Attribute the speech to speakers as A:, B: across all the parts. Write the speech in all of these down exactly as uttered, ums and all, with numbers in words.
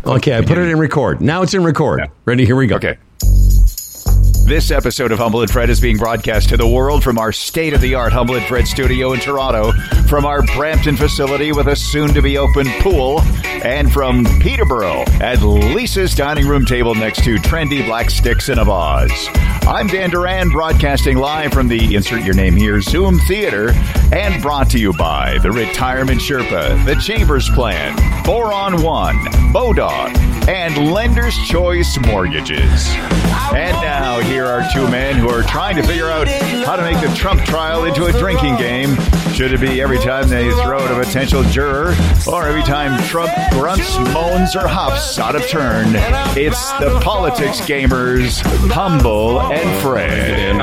A: Okay, I put it in record. Now it's in record. Yeah. Ready? Here we go.
B: Okay. This episode of Humble and Fred is being broadcast to the world from our state-of-the-art Humble and Fred studio in Toronto, from our Brampton facility with a soon-to-be-open pool, and from Peterborough at Lisa's dining room table next to trendy black sticks in a vase. I'm Dan Duran, broadcasting live from the, insert your name here, Zoom Theater, and brought to you by the Retirement Sherpa, the Chambers Plan, four on one, Bodog, and Lender's Choice Mortgages. And now, here are two men who are trying to figure out how to make the Trump trial into a drinking game. Should it be every time they throw out a potential juror, or every time Trump grunts, moans, or hops out of turn? It's the Politics Gamers, Humble and Fred.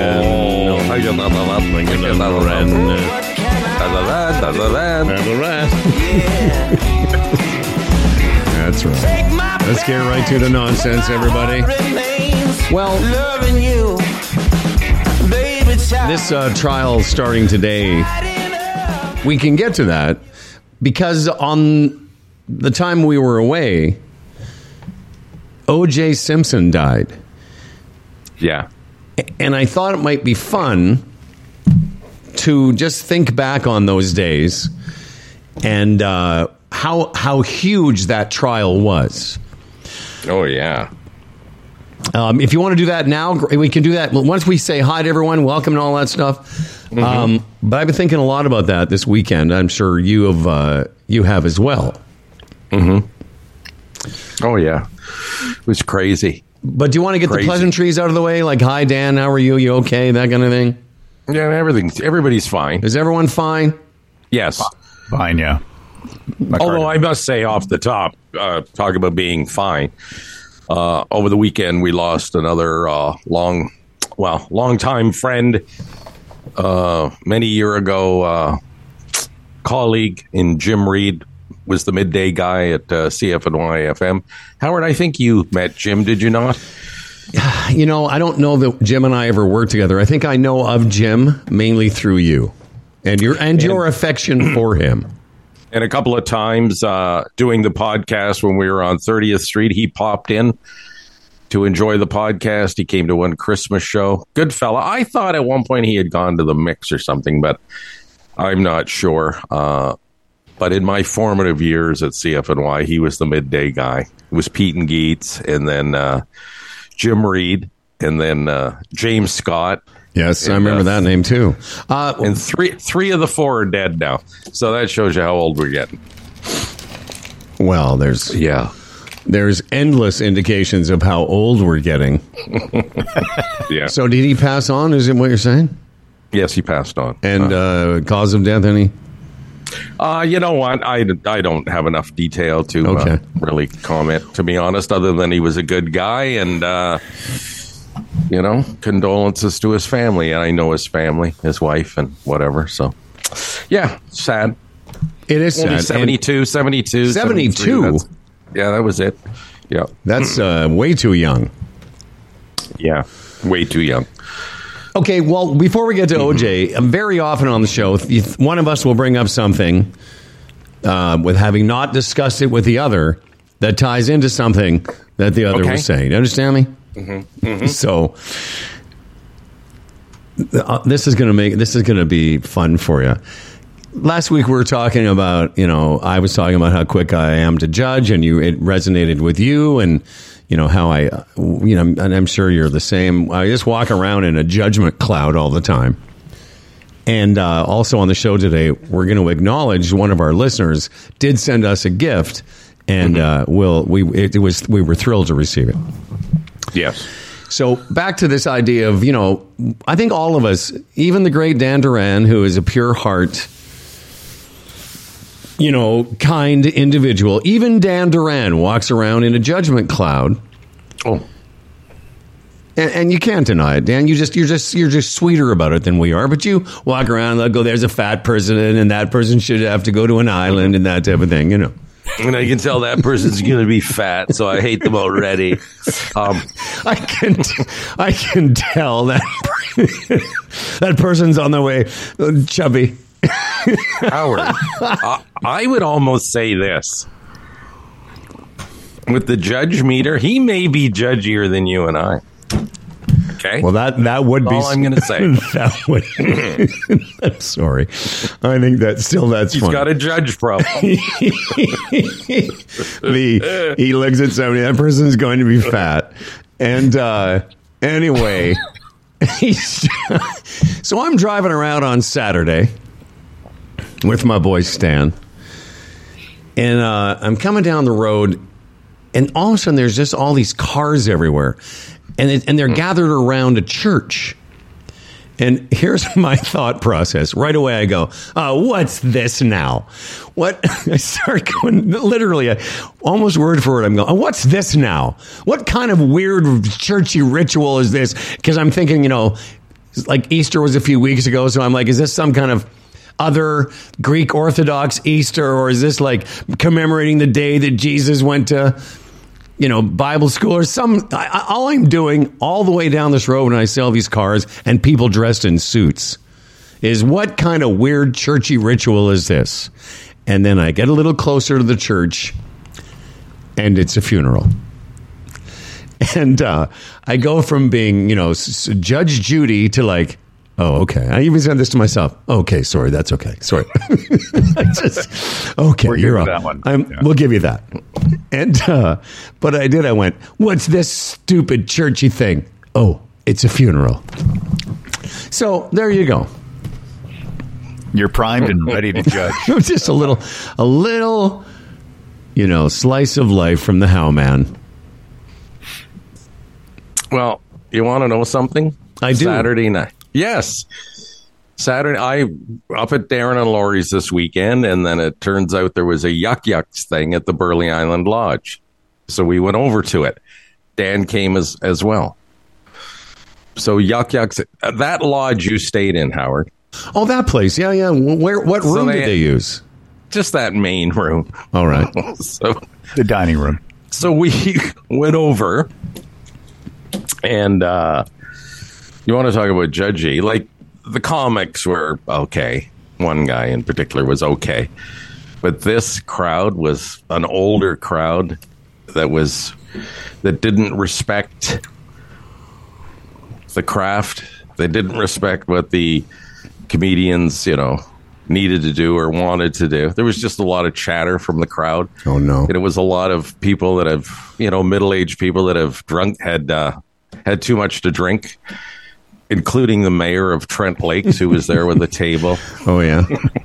A: That's right. Let's get right to the nonsense, everybody. Well, this uh, trial starting today, we can get to that because on the time we were away, O J Simpson died.
C: Yeah.
A: And I thought it might be fun to just think back on those days and uh, how how huge that trial was.
C: Oh, yeah.
A: Um, if you want to do that now, we can do that. Once we say hi to everyone, welcome and all that stuff. Mm-hmm. Um, but I've been thinking a lot about that this weekend. I'm sure you have uh, you have as well.
C: Mm-hmm. Oh, yeah. It was crazy.
A: But do you want to get
C: crazy.
A: the pleasantries out of the way? Like, hi, Dan, how are you? You okay? That kind of thing?
C: Yeah, everything's, everybody's fine.
A: Is everyone fine?
C: Yes.
B: Fine, yeah.
C: Although I must say off the top, uh, talk about being fine. Uh, over the weekend, we lost another uh, long, well, long-time friend, uh, many year ago, uh, colleague in Jim Reed, was the midday guy at uh, C F N Y F M. Howard, I think you met Jim, did you not?
A: You know, I don't know that Jim and I ever worked together. I think I know of Jim mainly through you and your and your affection for him.
C: And a couple of times uh, doing the podcast when we were on thirtieth Street, he popped in to enjoy the podcast. He came to one Christmas show. Good fella. I thought at one point he had gone to the Mix or something, but I'm not sure. Uh, but in my formative years at C F N Y, he was the midday guy. It was Pete and Geets, and then uh, Jim Reed, and then uh, James Scott.
A: Yes,
C: and,
A: I remember
C: uh,
A: that name too. Uh,
C: and three three of the four are dead now. So that shows you how old we're getting.
A: Well, there's
C: yeah,
A: there's endless indications of how old we're getting.
C: Yeah.
A: So did he pass on? Is it what you're saying?
C: Yes, he passed on.
A: And uh, cause of death, any?
C: Uh, you know what? I, I don't have enough detail to
A: okay.
C: uh, really comment, to be honest, other than he was a good guy and, uh, you know, condolences to his family. And I know his family, his wife and whatever. So, yeah, sad.
A: It is
C: Only
A: sad.
C: seventy-two,
A: and
C: seventy-two.
A: seventy-two?
C: Yeah, that was it. Yeah.
A: That's uh, way too young.
C: Yeah, way too young.
A: Okay, well, before we get to O J, um, very often on the show, if one of us will bring up something uh, with having not discussed it with the other that ties into something that the other
C: okay.
A: was saying. You understand me?
C: Mm-hmm. Mm-hmm.
A: So uh, this is going to make this is going to be fun for you. Last week we were talking about, you know, I was talking about how quick I am to judge, and you it resonated with you, and you know how I, you know, and I'm sure you're the same. I just walk around in a judgment cloud all the time. And uh, also on the show today, we're going to acknowledge one of our listeners did send us a gift, and mm-hmm. uh, we'll we it, it was we were thrilled to receive it.
C: Yes.
A: So back to this idea of, you know, I think all of us, even the great Dan Duran, who is a pure heart, you know, kind individual, even Dan Duran walks around in a judgment cloud.
C: Oh.
A: And, and you can't deny it, Dan. You just you're just you're just sweeter about it than we are. But you walk around and go, "There's a fat person, and that person should have to go to an island," and that type of thing. You know.
C: And I can tell that person's going to be fat, so I hate them already. Um,
A: I can I can tell that that person's on the way, chubby.
C: Howard, uh, I would almost say this. with the judge meter, he may be judgier than you and I. Okay.
A: Well, that that would be
C: all I'm going to say.
A: That would. I'm sorry. I think that still that's.
C: He's
A: funny.
C: got a judge problem.
A: the he looks at somebody. That person's going to be fat, and uh, anyway, he's, so I'm driving around on Saturday with my boy Stan, and uh, I'm coming down the road, and all of a sudden there's just all these cars everywhere. And it, and they're gathered around a church. And here's my thought process. Right away I go, uh, what's this now? What? I start going, literally, I, almost word for word, I'm going, oh, what's this now? What kind of weird churchy ritual is this? Because I'm thinking, you know, like Easter was a few weeks ago. So I'm like, is this some kind of other Greek Orthodox Easter? Or is this like commemorating the day that Jesus went to... you know, Bible school or some, I, all I'm doing all the way down this road when I sell these cars and people dressed in suits is what kind of weird churchy ritual is this? And then I get a little closer to the church and it's a funeral. And uh, I go from being, you know, s- Judge Judy to like, oh, okay. I even said this to myself. Okay, sorry, that's okay. Sorry. I just, okay,
B: We're
A: you're
B: good
A: up.
B: with that one.
A: I'm,
B: Yeah.
A: We'll give you that. And uh, but I did. I went, what's this stupid churchy thing? Oh, it's a funeral. So there you go.
B: You're primed and ready to judge.
A: Just a little, a little, you know, slice of life from the Howman.
C: Well, you want to know something?
A: I do.
C: Saturday night. Yes. Saturday, I up at Darren and Laurie's this weekend, and then it turns out there was a Yuck Yucks thing at the Burley Island Lodge. So we went over to it. Dan came as, as well. So Yuck Yucks, that lodge you stayed in, Howard.
A: Oh, that place. Yeah, yeah. Where? What room
C: So they-
A: did they use?
C: Just that main room.
A: All right.
C: So
B: The dining room.
C: So we went over, and uh, you want to talk about judgy? Like, the comics were okay. One guy in particular was okay. But this crowd was an older crowd that was that didn't respect the craft. They didn't respect what the comedians, you know, needed to do or wanted to do. There was just a lot of chatter from the crowd.
A: Oh, no.
C: And it was a lot of people that have, you know, middle-aged people that have drunk, had uh, had too much to drink, including the mayor of Trent Lakes, who was there with a table.
A: Oh, yeah.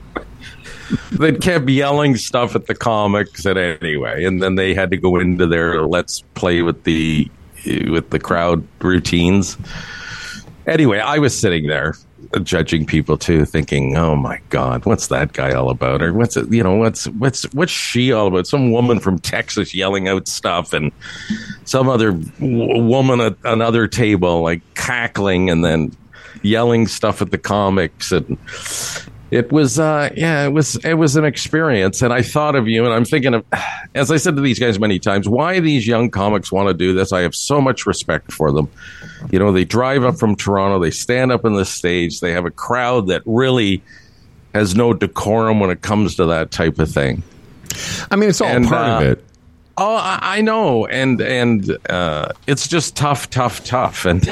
C: They kept yelling stuff at the comics, and anyway, and then they had to go into their let's play with the with the crowd routines. Anyway, I was sitting there judging people too, thinking, "Oh my God, what's that guy all about?" Or what's it, you know, what's what's what's she all about? Some woman from Texas yelling out stuff, and some other w- woman at another table like cackling and then yelling stuff at the comics, and it was, uh, yeah, it was it was an experience. And I thought of you, and I'm thinking of, as I said to these guys many times, why these young comics want to do this. I have so much respect for them. You know, they drive up from Toronto, they stand up on the stage, they have a crowd that really has no decorum when it comes to that type of thing.
A: I mean, it's all
C: And,
A: part
C: uh,
A: of it.
C: Oh, I, I know, and and uh, it's just tough, tough, tough, and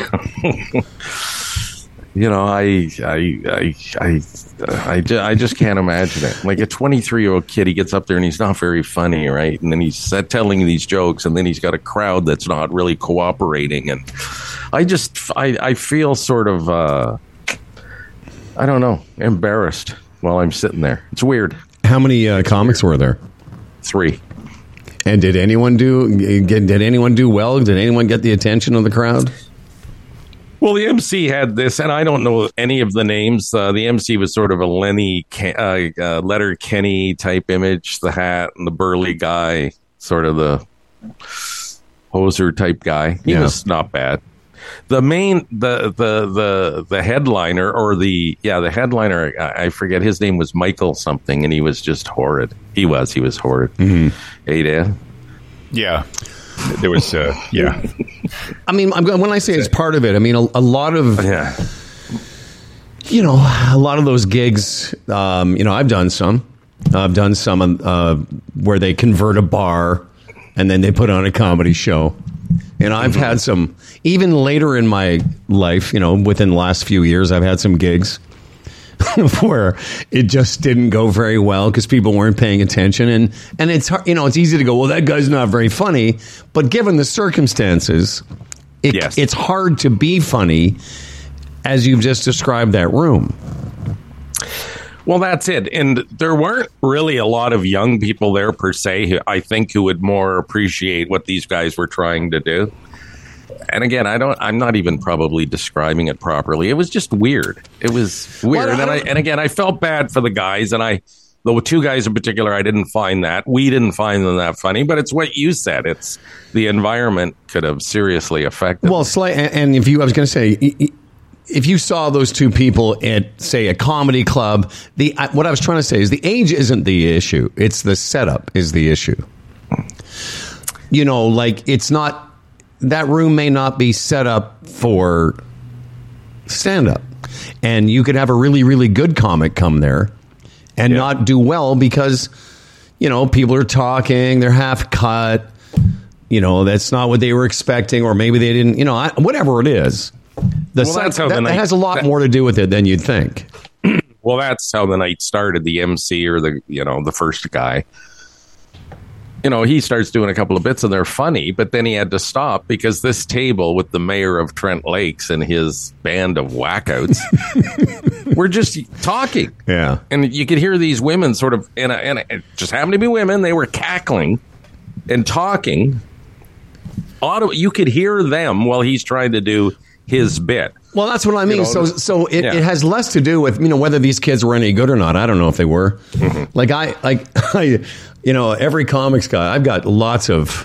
C: you know, I I I I I, ju- I just can't imagine it. Like a twenty-three year old kid, he gets up there and he's not very funny, right? And then he's uh, telling these jokes, and then he's got a crowd that's not really cooperating, and I just I I feel sort of uh, I don't know, embarrassed while I'm sitting there. It's weird.
A: How many uh, comics were there?
C: Three.
A: And did anyone do? Get, did anyone do well? Did anyone get the attention of the crowd?
C: Well, the M C had this, and I don't know any of the names. Uh, the M C was sort of a Lenny, Ken, uh, uh, Letter Kenny type image, the hat and the burly guy, sort of the hoser type guy. He
A: Yeah.
C: was not bad. The main, the the the the headliner, or the yeah, the headliner. I, I forget his name was Michael something, and he was just horrid. He was, he was horrid. Mm-hmm. Hey, Dan.
B: Yeah. There was, uh, yeah.
A: I mean, I'm, when I say it's part of it, I mean a, a lot of,
C: Yeah.
A: you know, a lot of those gigs. Um, you know, I've done some. I've done some uh, where they convert a bar and then they put on a comedy show. And I've mm-hmm. had some, even later in my life, you know, within the last few years, I've had some gigs where it just didn't go very well because people weren't paying attention. And, and it's hard, you know, it's easy to go, well, that guy's not very funny. But given the circumstances, it, yes. it's hard to be funny as you've just described that room.
C: Well, that's it. And there weren't really a lot of young people there per se, who I think, who would more appreciate what these guys were trying to do. And again, I don't, I'm not even probably describing it properly. It was just weird. It was weird. Well, and I, and again, I felt bad for the guys, and I, the two guys in particular, I didn't find that. We didn't find them that funny, but it's what you said. It's the environment could have seriously affected.
A: Well, slight, and if you, I was going to say, if you saw those two people at, say, a comedy club, the what I was trying to say is the age isn't the issue. It's the setup is the issue. You know, like it's not, that room may not be set up for stand-up. And you could have a really, really good comic come there and yeah. not do well because, you know, people are talking, they're half cut, you know, that's not what they were expecting, or maybe they didn't, you know, I, whatever it is. The well, that's how that, the night, that has a lot that, more to do with it than you'd think.
C: Well, that's how the night started. The M C, or the, you know, the first guy, you know, he starts doing a couple of bits and they're funny, but then he had to stop because this table with the mayor of Trent Lakes and his band of whackouts were just talking.
A: Yeah.
C: And you could hear these women sort of, and, and it just happened to be women. They were cackling and talking. Auto, you could hear them while he's trying to do his bit.
A: Well, that's what I mean. You know, so, so it,
C: yeah.
A: it has less to do with, you know, whether these kids were any good or not. I don't know if they were. Mm-hmm. Like I, like I, you know, every comics guy, I've got lots of,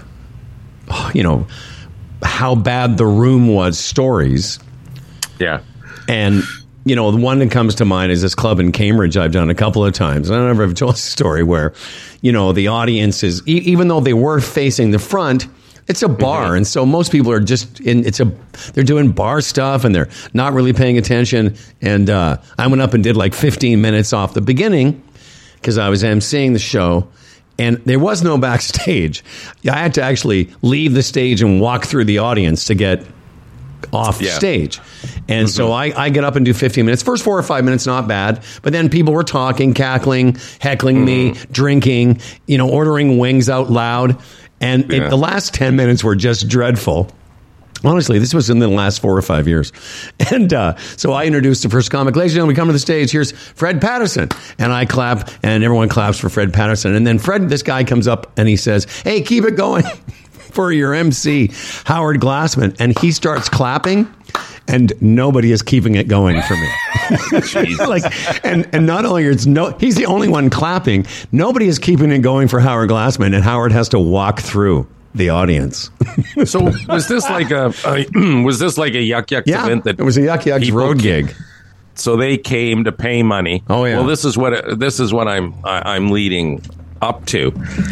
A: you know, how bad the room was stories.
C: Yeah.
A: And, you know, the one that comes to mind is this club in Cambridge I've done a couple of times. I don't ever have told a story where, you know, the audience is, e- even though they were facing the front, it's a bar, mm-hmm. and so most people are just in. It's a they're doing bar stuff, and they're not really paying attention. And uh, I went up and did like fifteen minutes off the beginning because I was emceeing the show, and there was no backstage. I had to actually leave the stage and walk through the audience to get off yeah. stage. And mm-hmm. so I, I get up and do fifteen minutes. First four or five minutes, not bad. But then people were talking, cackling, heckling mm-hmm. me, drinking, you know, ordering wings out loud. And yeah. it, the last ten minutes were just dreadful. Honestly, this was in the last four or five years. And uh, so I introduced the first comic. Ladies and gentlemen, we come to the stage. Here's Fred Patterson. And I clap, and everyone claps for Fred Patterson. And then Fred, this guy comes up, and he says, hey, keep it going for your M C, Howard Glassman. And he starts clapping, and nobody is keeping it going for me. like, and, and not only it's no, he's the only one clapping. Nobody is keeping it going for Howard Glassman, and Howard has to walk through the audience.
C: So was this like a, a was this like a Yuck Yucks
A: yeah,
C: event that
A: it was a Yuck Yucks road
C: came,
A: gig?
C: So they came to pay money.
A: Oh yeah.
C: Well, this is what this is what I'm I, I'm leading up to.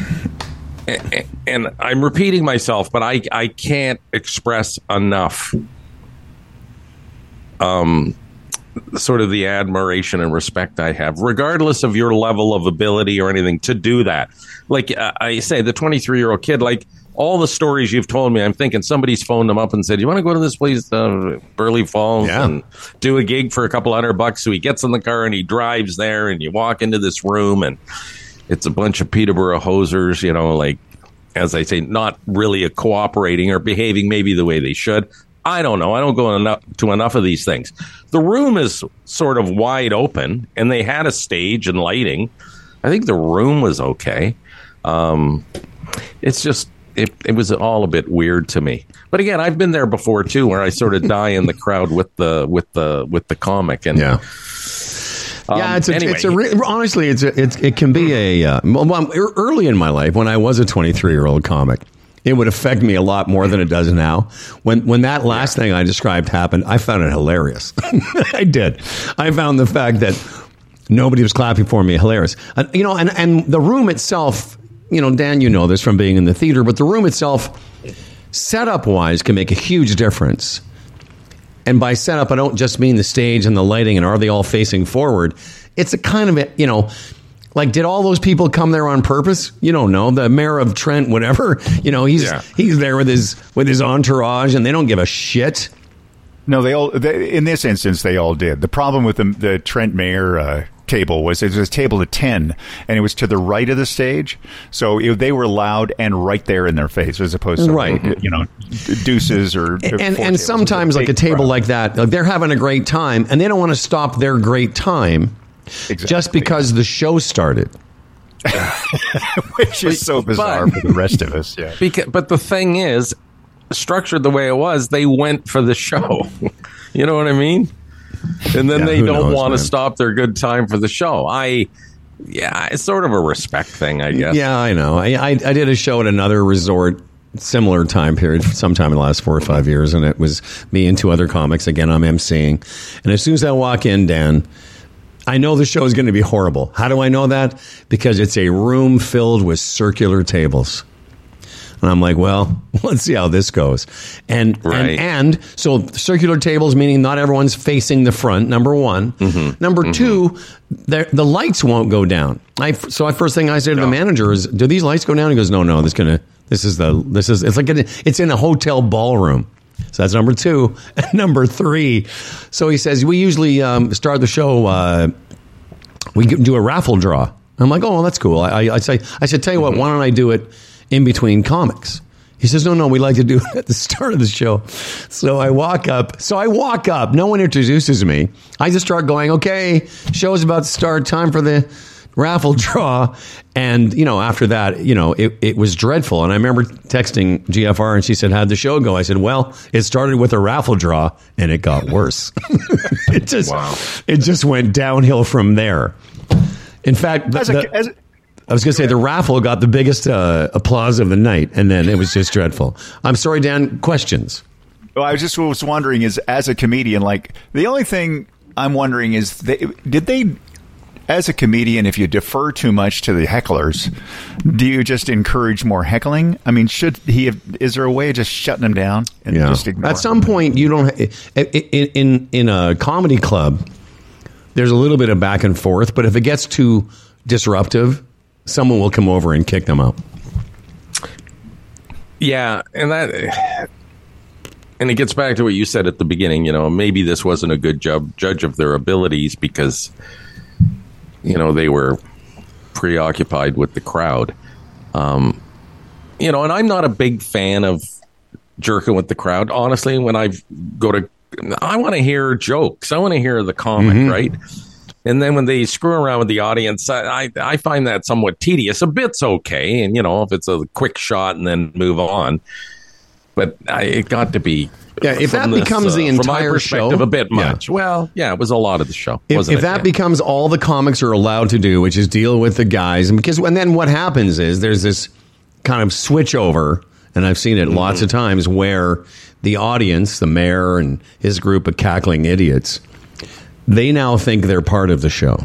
C: And, and I'm repeating myself, but I I can't express enough um sort of the admiration and respect I have, regardless of your level of ability or anything, to do that. Like uh, I say, the twenty-three-year-old kid, like all the stories you've told me, I'm thinking somebody's phoned them up and said, you want to go to this place, uh, Burley Falls,
A: yeah.
C: and do a gig for a couple hundred bucks? So he gets in the car and he drives there, and you walk into this room, and it's a bunch of Peterborough hosers, you know, like, as I say, not really a cooperating or behaving maybe the way they should. I don't know. I don't go enough, to enough of these things. The room is sort of wide open, and they had a stage and lighting. I think the room was okay. Um, it's just, it, it was all a bit weird to me. But again, I've been there before too, where I sort of die in the crowd with the with the with the comic. And
A: yeah, um, yeah. It's a,
C: anyway.
A: it's a re- honestly, it's a, it's it can be a uh, well, early in my life when I was a twenty-three-year-old comic. It would affect me a lot more than it does now. When when that last thing I described happened, I found it hilarious. I did. I found the fact that nobody was clapping for me hilarious. Uh, you know, and, and the room itself, you know, Dan, you know this from being in the theater, but the room itself, setup-wise, can make a huge difference. And by setup, I don't just mean the stage and the lighting and are they all facing forward. It's a kind of, a, you know... Like, did all those people come there on purpose? You don't know. The mayor of Trent, whatever, you know, he's
C: Yeah.
A: he's there with his with his entourage, and they don't give a shit.
B: No, they all. They, in this instance, they all did. The problem with the, the Trent Mayor uh, table was it was a table of ten, and it was to the right of the stage, so it, they were loud and right there in their face, as opposed to
A: Right.
B: you know deuces or
A: And and sometimes like a table like that, like they're having a great time, and they don't want to stop their great time
B: Exactly.
A: just because the show started.
B: which is so bizarre
C: But-
B: for the rest of us. Yeah.
C: Because, but the thing is, structured the way it was, they went for the show. You know what I mean? And then
A: Yeah,
C: they
A: who
C: don't
A: knows,
C: want to
A: man.
C: stop their good time for the show. I, yeah, it's sort of a respect thing, I guess.
A: Yeah, I know. I, I I did a show at another resort, similar time period, sometime in the last four or five years, and it was me and two other comics. Again, I'm emceeing, and as soon as I walk in, Dan, I know the show is going to be horrible. How do I know that? Because it's a room filled with circular tables. And I'm like, well, let's see how this goes. And
C: Right.
A: and, and so circular tables, meaning not everyone's facing the front, number one.
C: Mm-hmm.
A: Number mm-hmm. two, the, the lights won't go down. I, so I first thing I say to
C: No.
A: the manager is, do these lights go down? He goes, no, no, this gonna this is the this is it's like a, it's in a hotel ballroom. So that's number two. And number three, so he says, we usually um, start the show, uh, we do a raffle draw. I'm like, oh, well, that's cool. I, I, I say, I said, tell you what, why don't I do it in between comics? He says, no, no, we like to do it at the start of the show. So I walk up. So I walk up. No one introduces me. I just start going, okay, show's about to start. Time for the raffle draw. And, you know, after that, you know, it, it was dreadful. And I remember texting G F R and she said, how'd the show go? I said, well, it started with a raffle draw and it got worse. it just,
C: Wow.
A: it just went downhill from there. In fact, the,
B: As a,
A: the-
B: as,
A: I was going to say the raffle got the biggest uh, applause of the night, and then it was just dreadful. I'm sorry, Dan. Questions?
B: well, I was just was wondering is as a comedian, like the only thing I'm wondering is they, did they, as a comedian, if you defer too much to the hecklers, do you just encourage more heckling? I mean, should he have? Is there a way of just shutting them down and
A: Yeah.
B: just ignore
A: At some point, you don't. In, in in a comedy club, there's a little bit of back and forth, but if it gets too disruptive, someone will come over and kick them out.
C: Yeah, and that, and it gets back to what you said at the beginning. You know, maybe this wasn't a good job, judge of their abilities because, you know, they were preoccupied with the crowd. Um, you know, and I'm not a big fan of jerking with the crowd. Honestly, when I go to, I want to hear jokes. I want to hear the comic,
A: Mm-hmm.
C: right? And then when they screw around with the audience, I, I I find that somewhat tedious. A bit's okay, and you know, if it's a quick shot and then move on. But I, it got to be
A: Yeah, if
C: from
A: that becomes the
C: from my
A: entire
C: perspective,
A: show-
C: a bit
A: Yeah.
C: much. Well, yeah, it was a lot of the show.
A: If,
C: wasn't
A: if
C: it?
A: that
C: Yeah.
A: becomes all the comics are allowed to do, which is deal with the guys, and because and then what happens is there's this kind of switch over, and I've seen it
C: Mm-hmm.
A: lots of times where the audience, the mayor and his group of cackling idiots, they now think they're part of the show.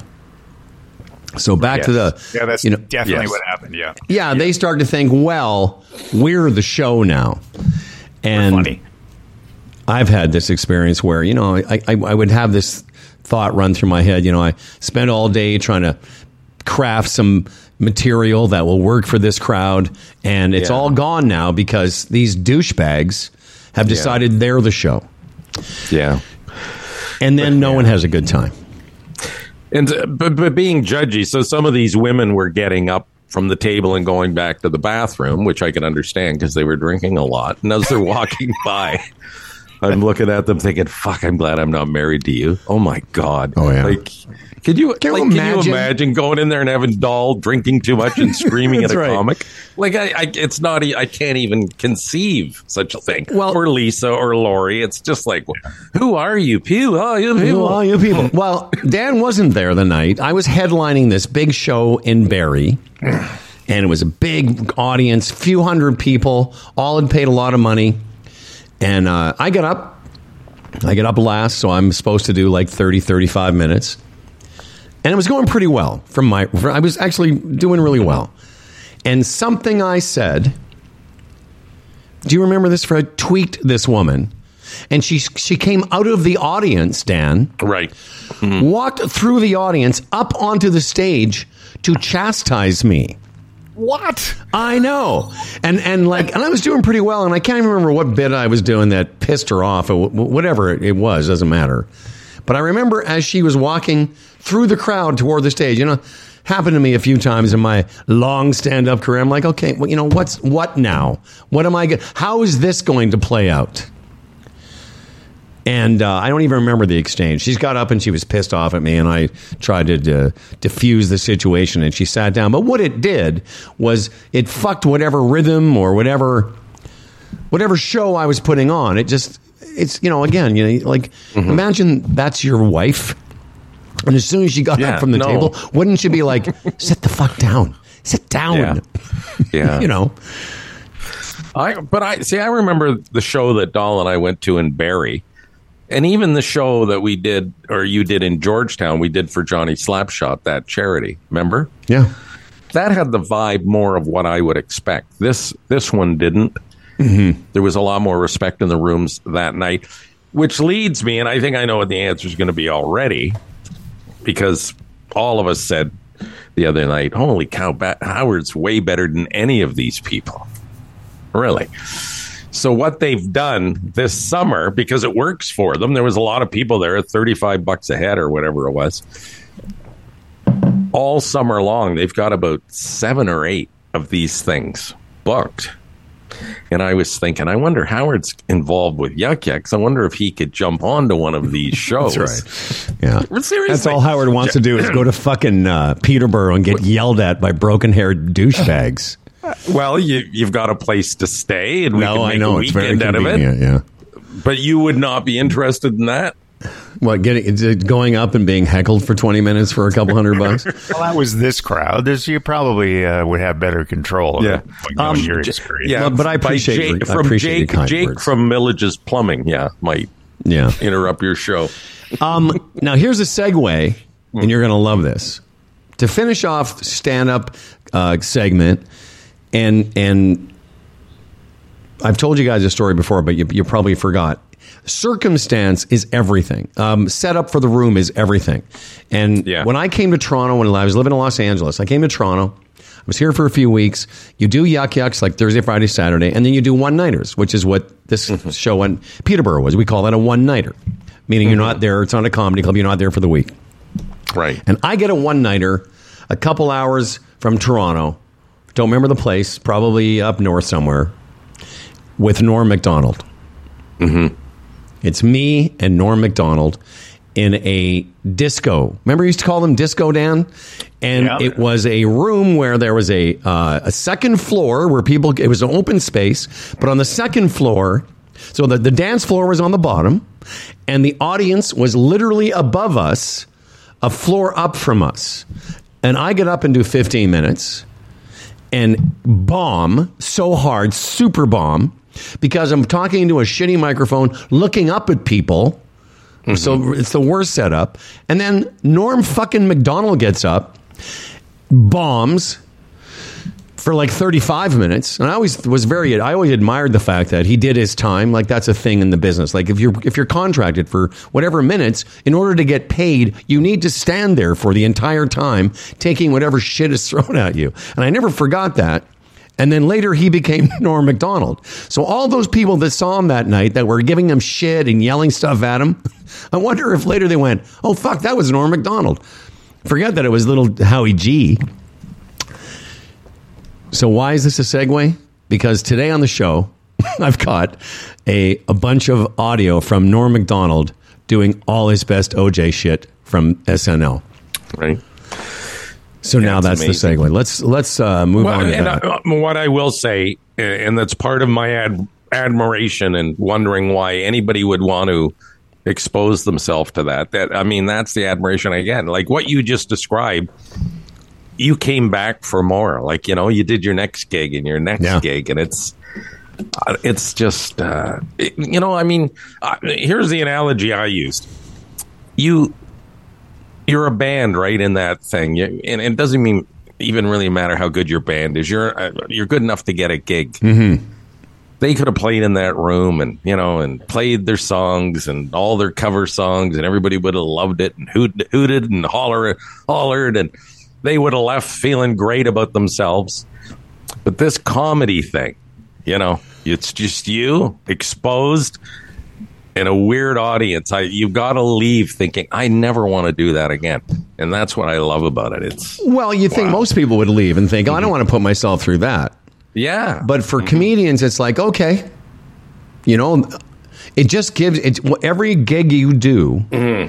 A: So back to the,
B: yeah, that's
A: you know,
B: definitely
C: yes.
B: what happened. Yeah,
A: yeah, they start to think, well, we're the show now, and
B: funny.
A: I've had this experience where, you know, I, I, I would have this thought run through my head. You know, I spent all day trying to craft some material that will work for this crowd, and it's
C: Yeah.
A: all gone now because these douchebags have decided they're the show.
C: yeah.
A: And then no one has a good time.
C: And uh, but, but being judgy, so some of these women were getting up from the table and going back to the bathroom, which I can understand because they were drinking a lot. And as they're walking by, I'm looking at them thinking, "Fuck! I'm glad I'm not married to you." Oh my god!
A: Oh, yeah.
C: Like, could you
A: Can you
C: like, can you
A: imagine?
C: imagine going in there and having Dahl drinking too much and screaming at
A: That's
C: a
A: right.
C: comic? Like, I, I, it's not. e- I can't even conceive such a thing.
A: Well-
C: or Lisa or Lori. It's just like, who are you? Pew. Oh, you people.
A: Well, you people. Well, Dan wasn't there the night. I was headlining this big show in Barrie, and it was a big audience, few hundred people, all had paid a lot of money. And uh, I got up. I get up last, so I'm supposed to do like thirty, thirty-five minutes. And it was going pretty well. From my, for, I was actually doing really well. And something I said, do you remember this, Fred? Tweaked this woman. and she she came out of the audience, Dan.
C: Right.
A: Mm-hmm. Walked through the audience up onto the stage to chastise me.
B: What?
A: I know. And and like and I was doing pretty well, and I can't even remember what bit I was doing that pissed her off or whatever it was, doesn't matter. But I remember as she was walking through the crowd toward the stage, you know, happened to me a few times in my long stand-up career. I'm like, okay, well, you know, what's what now? What am I go- how is this going to play out? And uh, I don't even remember the exchange. She's got up and she was pissed off at me, and I tried to uh, diffuse the situation, and she sat down. But what it did was it fucked whatever rhythm or whatever whatever show I was putting on. It just, it's, you know, again, you know, like, mm-hmm. imagine that's your wife, and as soon as she got
C: yeah,
A: up from the
C: no.
A: table, wouldn't she be like, sit the fuck down? Sit down.
C: Yeah. yeah.
A: You know.
C: I But I see, I remember the show that Dahl and I went to in Barrie. And even the show that we did, or you did in Georgetown, we did for Johnny Slapshot, that charity. Remember?
A: Yeah.
C: That had the vibe more of what I would expect. This this one didn't. Mm-hmm. There was a lot more respect in the rooms that night, which leads me, and I think I know what the answer is going to be already, because all of us said the other night, holy cow, Bat- Howard's way better than any of these people. Really. So what they've done this summer, because it works for them, there was a lot of people there at thirty-five bucks a head or whatever it was. All summer long, they've got about seven or eight of these things booked. And I was thinking, I wonder Howard's involved with Yuck Yucks. I wonder if he could jump onto one of these shows.
A: That's right. Yeah.
C: Seriously.
A: That's all Howard wants to do is go to fucking uh, Peterborough and get yelled at by broken-haired douchebags.
C: Well, you, you've got a place to stay, and we
A: no,
C: can make
A: I know.
C: a
A: It's very
C: weekend out of it.
A: Yeah.
C: But you would not be interested in that?
A: What, getting is it going up and being heckled for twenty minutes for a couple hundred bucks?
D: Well, that was this crowd. There's, you probably uh, would have better control of
C: yeah.
D: it, like, um, your experience.
C: Yeah,
A: well, but I appreciate,
C: Jake,
A: your,
C: from
A: I appreciate
C: Jake,
A: your kind
C: Jake
A: words.
C: from Millage's Plumbing, yeah, might
A: yeah.
C: interrupt your show.
A: Um, now, here's a segue, and you're going to love this. To finish off stand-up uh, segment, and and I've told you guys a story before, but you, you probably forgot. Circumstance is everything. Um, setup for the room is everything. And
C: yeah.
A: when I came to Toronto, when I was living in Los Angeles, I came to Toronto. I was here for a few weeks. You do Yuck Yucks like Thursday, Friday, Saturday, and then you do one-nighters, which is what this mm-hmm. show in Peterborough was. We call that a one-nighter, meaning mm-hmm. you're not there. It's not a comedy club. You're not there for the week.
C: Right.
A: And I get a one-nighter a couple hours from Toronto. Don't remember the place, probably up north somewhere, with Norm Macdonald. Mm-hmm. It's me and Norm Macdonald in a disco. Remember you used to call them disco, Dan? And yeah. It was a room where there was a uh, a second floor where people, it was an open space, but on the second floor, so the, the dance floor was on the bottom, and the audience was literally above us, a floor up from us. And I get up and do fifteen minutes and bomb so hard, super bomb, because I'm talking into a shitty microphone, looking up at people. Mm-hmm. So it's the worst setup. And then Norm fucking Macdonald gets up, bombs for like thirty-five minutes. And I always was very, I always admired the fact that he did his time. Like that's a thing in the business. Like if you're, if you're contracted for whatever minutes, in order to get paid, you need to stand there for the entire time, taking whatever shit is thrown at you. And I never forgot that. And then later he became Norm Macdonald. So all those people that saw him that night that were giving him shit and yelling stuff at him, I wonder if later they went, oh, fuck, that was Norm Macdonald. Forget that it was little Howie G. So why is this a segue? Because today on the show, I've got a, a bunch of audio from Norm Macdonald doing all his best O J shit from S N L.
C: Right.
A: So yeah, now that's amazing. The segue. Let's let's uh, move
C: well,
A: on to
C: and
A: that.
C: I, what I will say, and that's part of my ad, admiration and wondering why anybody would want to expose themselves to that. That I mean, that's the admiration I get. Like what you just described, you came back for more. Like, you know, you did your next gig and your next yeah. gig, and it's it's just uh, it, you know, I mean, uh, here's the analogy I used. You. You're a band, right, in that thing. You, and it doesn't mean even really matter how good your band is. You're uh, you're good enough to get a gig. Mm-hmm. they could have played in that room and, you know, and played their songs and all their cover songs, and everybody would have loved it and hoot, hooted and holler, hollered, and they would have left feeling great about themselves. But this comedy thing, you know, it's just you exposed in a weird audience. I, you've got to leave thinking, I never want to do that again. And that's what I love about it. It's
A: well, you think
C: wow.
A: most people would leave and think, oh, I don't want to put myself through that.
C: Yeah.
A: But for comedians, it's like, okay, you know, it just gives it every gig you do. Mm-hmm.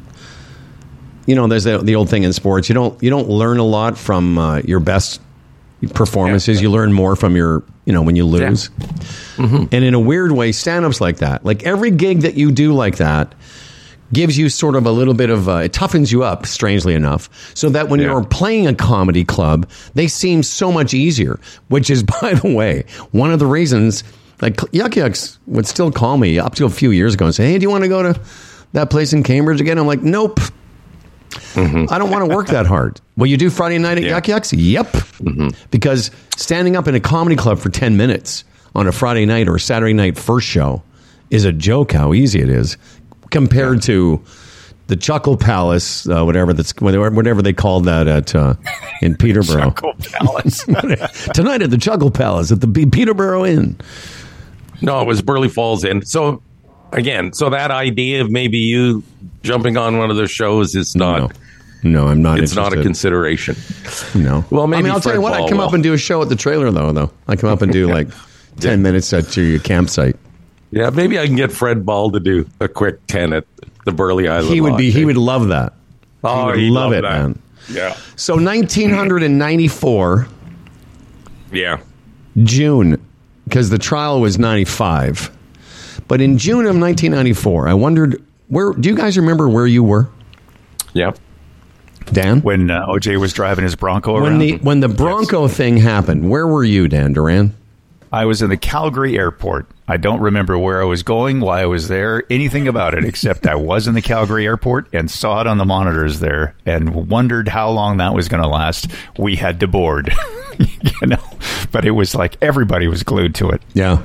A: You know, there's the, the old thing in sports. You don't you don't learn a lot from uh, your best performances. Yeah. You learn more from your, you know, when you lose. Yeah. Mm-hmm. And in a weird way, stand-up's like that. Like every gig that you do like that gives you sort of a little bit of, uh, it toughens you up, strangely enough, so that when yeah. you're playing a comedy club, they seem so much easier, which is, by the way, one of the reasons, like Yuck Yucks would still call me up to a few years ago and say, hey, do you want to go to that place in Cambridge again? I'm like, nope. Mm-hmm. I don't want to work that hard. Well, you do Friday night at yeah. Yuck Yucks? Yep. Mm-hmm. Because standing up in a comedy club for ten minutes on a Friday night or Saturday night first show is a joke how easy it is compared yeah. to the Chuckle Palace, uh, whatever that's whatever they called that at uh, in Peterborough.
C: Chuckle Palace.
A: Tonight at the Chuckle Palace at the B- Peterborough Inn.
C: No, it was Burley Falls Inn. So again, so that idea of maybe you jumping on one of their shows is not.
A: No, no I'm not.
C: It's
A: interested.
C: not a consideration.
A: No.
C: Well, maybe
A: I mean, I'll
C: Fred
A: tell you what.
C: Paul
A: I come
C: will.
A: up and do a show at the trailer, though. Though I come up and do like ten yeah. minutes at your campsite.
C: Yeah, maybe I can get Fred Ball to do a quick ten at the Burley Island.
A: He would be.
C: Lodge.
A: He would love that.
C: Oh,
A: he would
C: he'd
A: love
C: love
A: it,
C: that.
A: man.
C: Yeah.
A: So nineteen ninety-four.
C: Yeah.
A: June, because the trial was ninety-five. But in June of nineteen ninety-four, I wondered, where do you guys remember where you were?
C: Yeah.
A: Dan?
D: When uh, O J was driving his Bronco
A: when
D: around?
A: The, when the Bronco yes. thing happened, where were you, Dan Duran?
D: I was in the Calgary airport. I don't remember where I was going, why I was there, anything about it, except I was in the Calgary airport and saw it on the monitors there and wondered how long that was going to last. We had to board, you know, but it was like everybody was glued to it.
A: Yeah.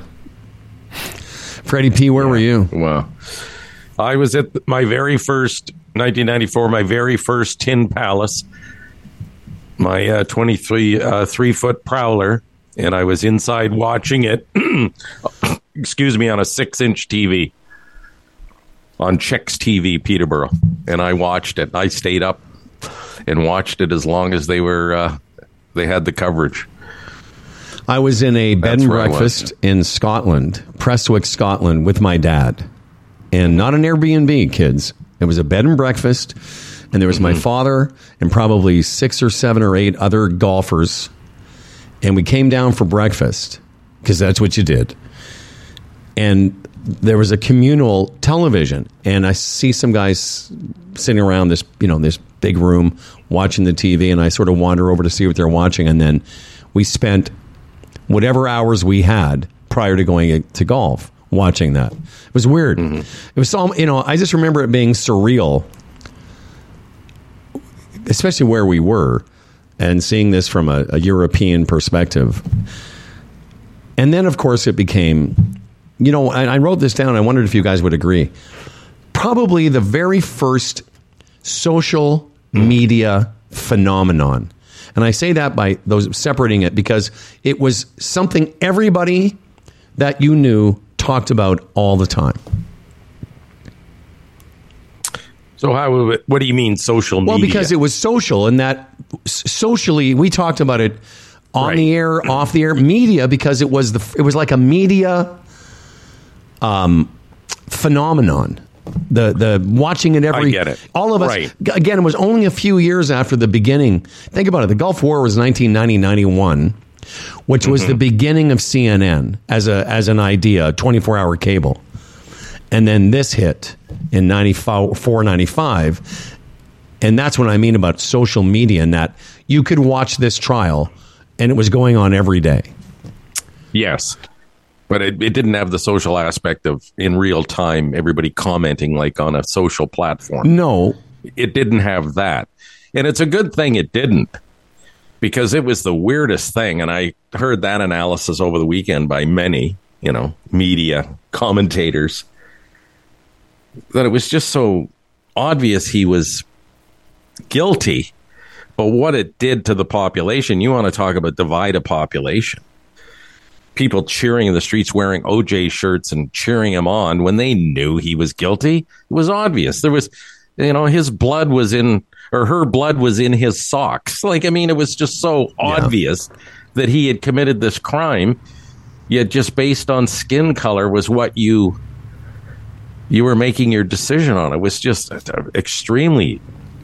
A: Freddie P., where yeah. were you?
C: Well, I was at my very first, nineteen ninety-four, my very first Tin Palace, my uh, twenty-three uh, three-foot Prowler, and I was inside watching it, excuse me, on a six-inch T V, on Checks T V, Peterborough, and I watched it. I stayed up and watched it as long as they were, uh, they had the coverage.
A: I was in a bed
C: That's
A: and
C: where
A: breakfast in Scotland, Prestwick, Scotland, with my dad. And not an Airbnb, kids. It was a bed and breakfast. And there was mm-hmm. my father and probably six or seven or eight other golfers. And we came down for breakfast, because that's what you did. And there was a communal television. And I see some guys sitting around this, you know, this big room watching the T V. And I sort of wander over to see what they're watching. And then we spent whatever hours we had prior to going to golf watching that. It was weird. Mm-hmm. It was so, you know, I just remember it being surreal, especially where we were and seeing this from a, a European perspective. And then, of course, it became, you know, I, I wrote this down. I wondered if you guys would agree. Probably the very first social media phenomenon. And I say that by those separating it because it was something everybody that you knew talked about all the time.
C: So how? What do you mean social media?
A: Well, because it was social, and that socially we talked about it on right. the air, off the air, media, because it was the it was like a media um, phenomenon. The the watching it every
C: I get it.
A: all of us
C: right.
A: again. It was only a few years after the beginning. Think about it. The Gulf War was nineteen ninety ninety-one, which was mm-hmm. the beginning of C N N as a as an idea, twenty-four hour cable, and then this hit in ninety-four ninety-five, and that's what I mean about social media. And that you could watch this trial, and it was going on every day.
C: Yes. But it, it didn't have the social aspect of in real time, everybody commenting like on a social platform.
A: No.
C: It didn't have that. And it's a good thing it didn't, because it was the weirdest thing. And I heard that analysis over the weekend by many. you know, media commentators, that it was just so obvious he was guilty. But what it did to the population, you want to talk about divide a population. People cheering in the streets wearing O J shirts and cheering him on when they knew he was guilty. It was obvious. There was, you know, his blood was in, or her blood was in his socks. Like, I mean, it was just so obvious yeah. that he had committed this crime, yet just based on skin color was what you, you were making your decision on. It was just extremely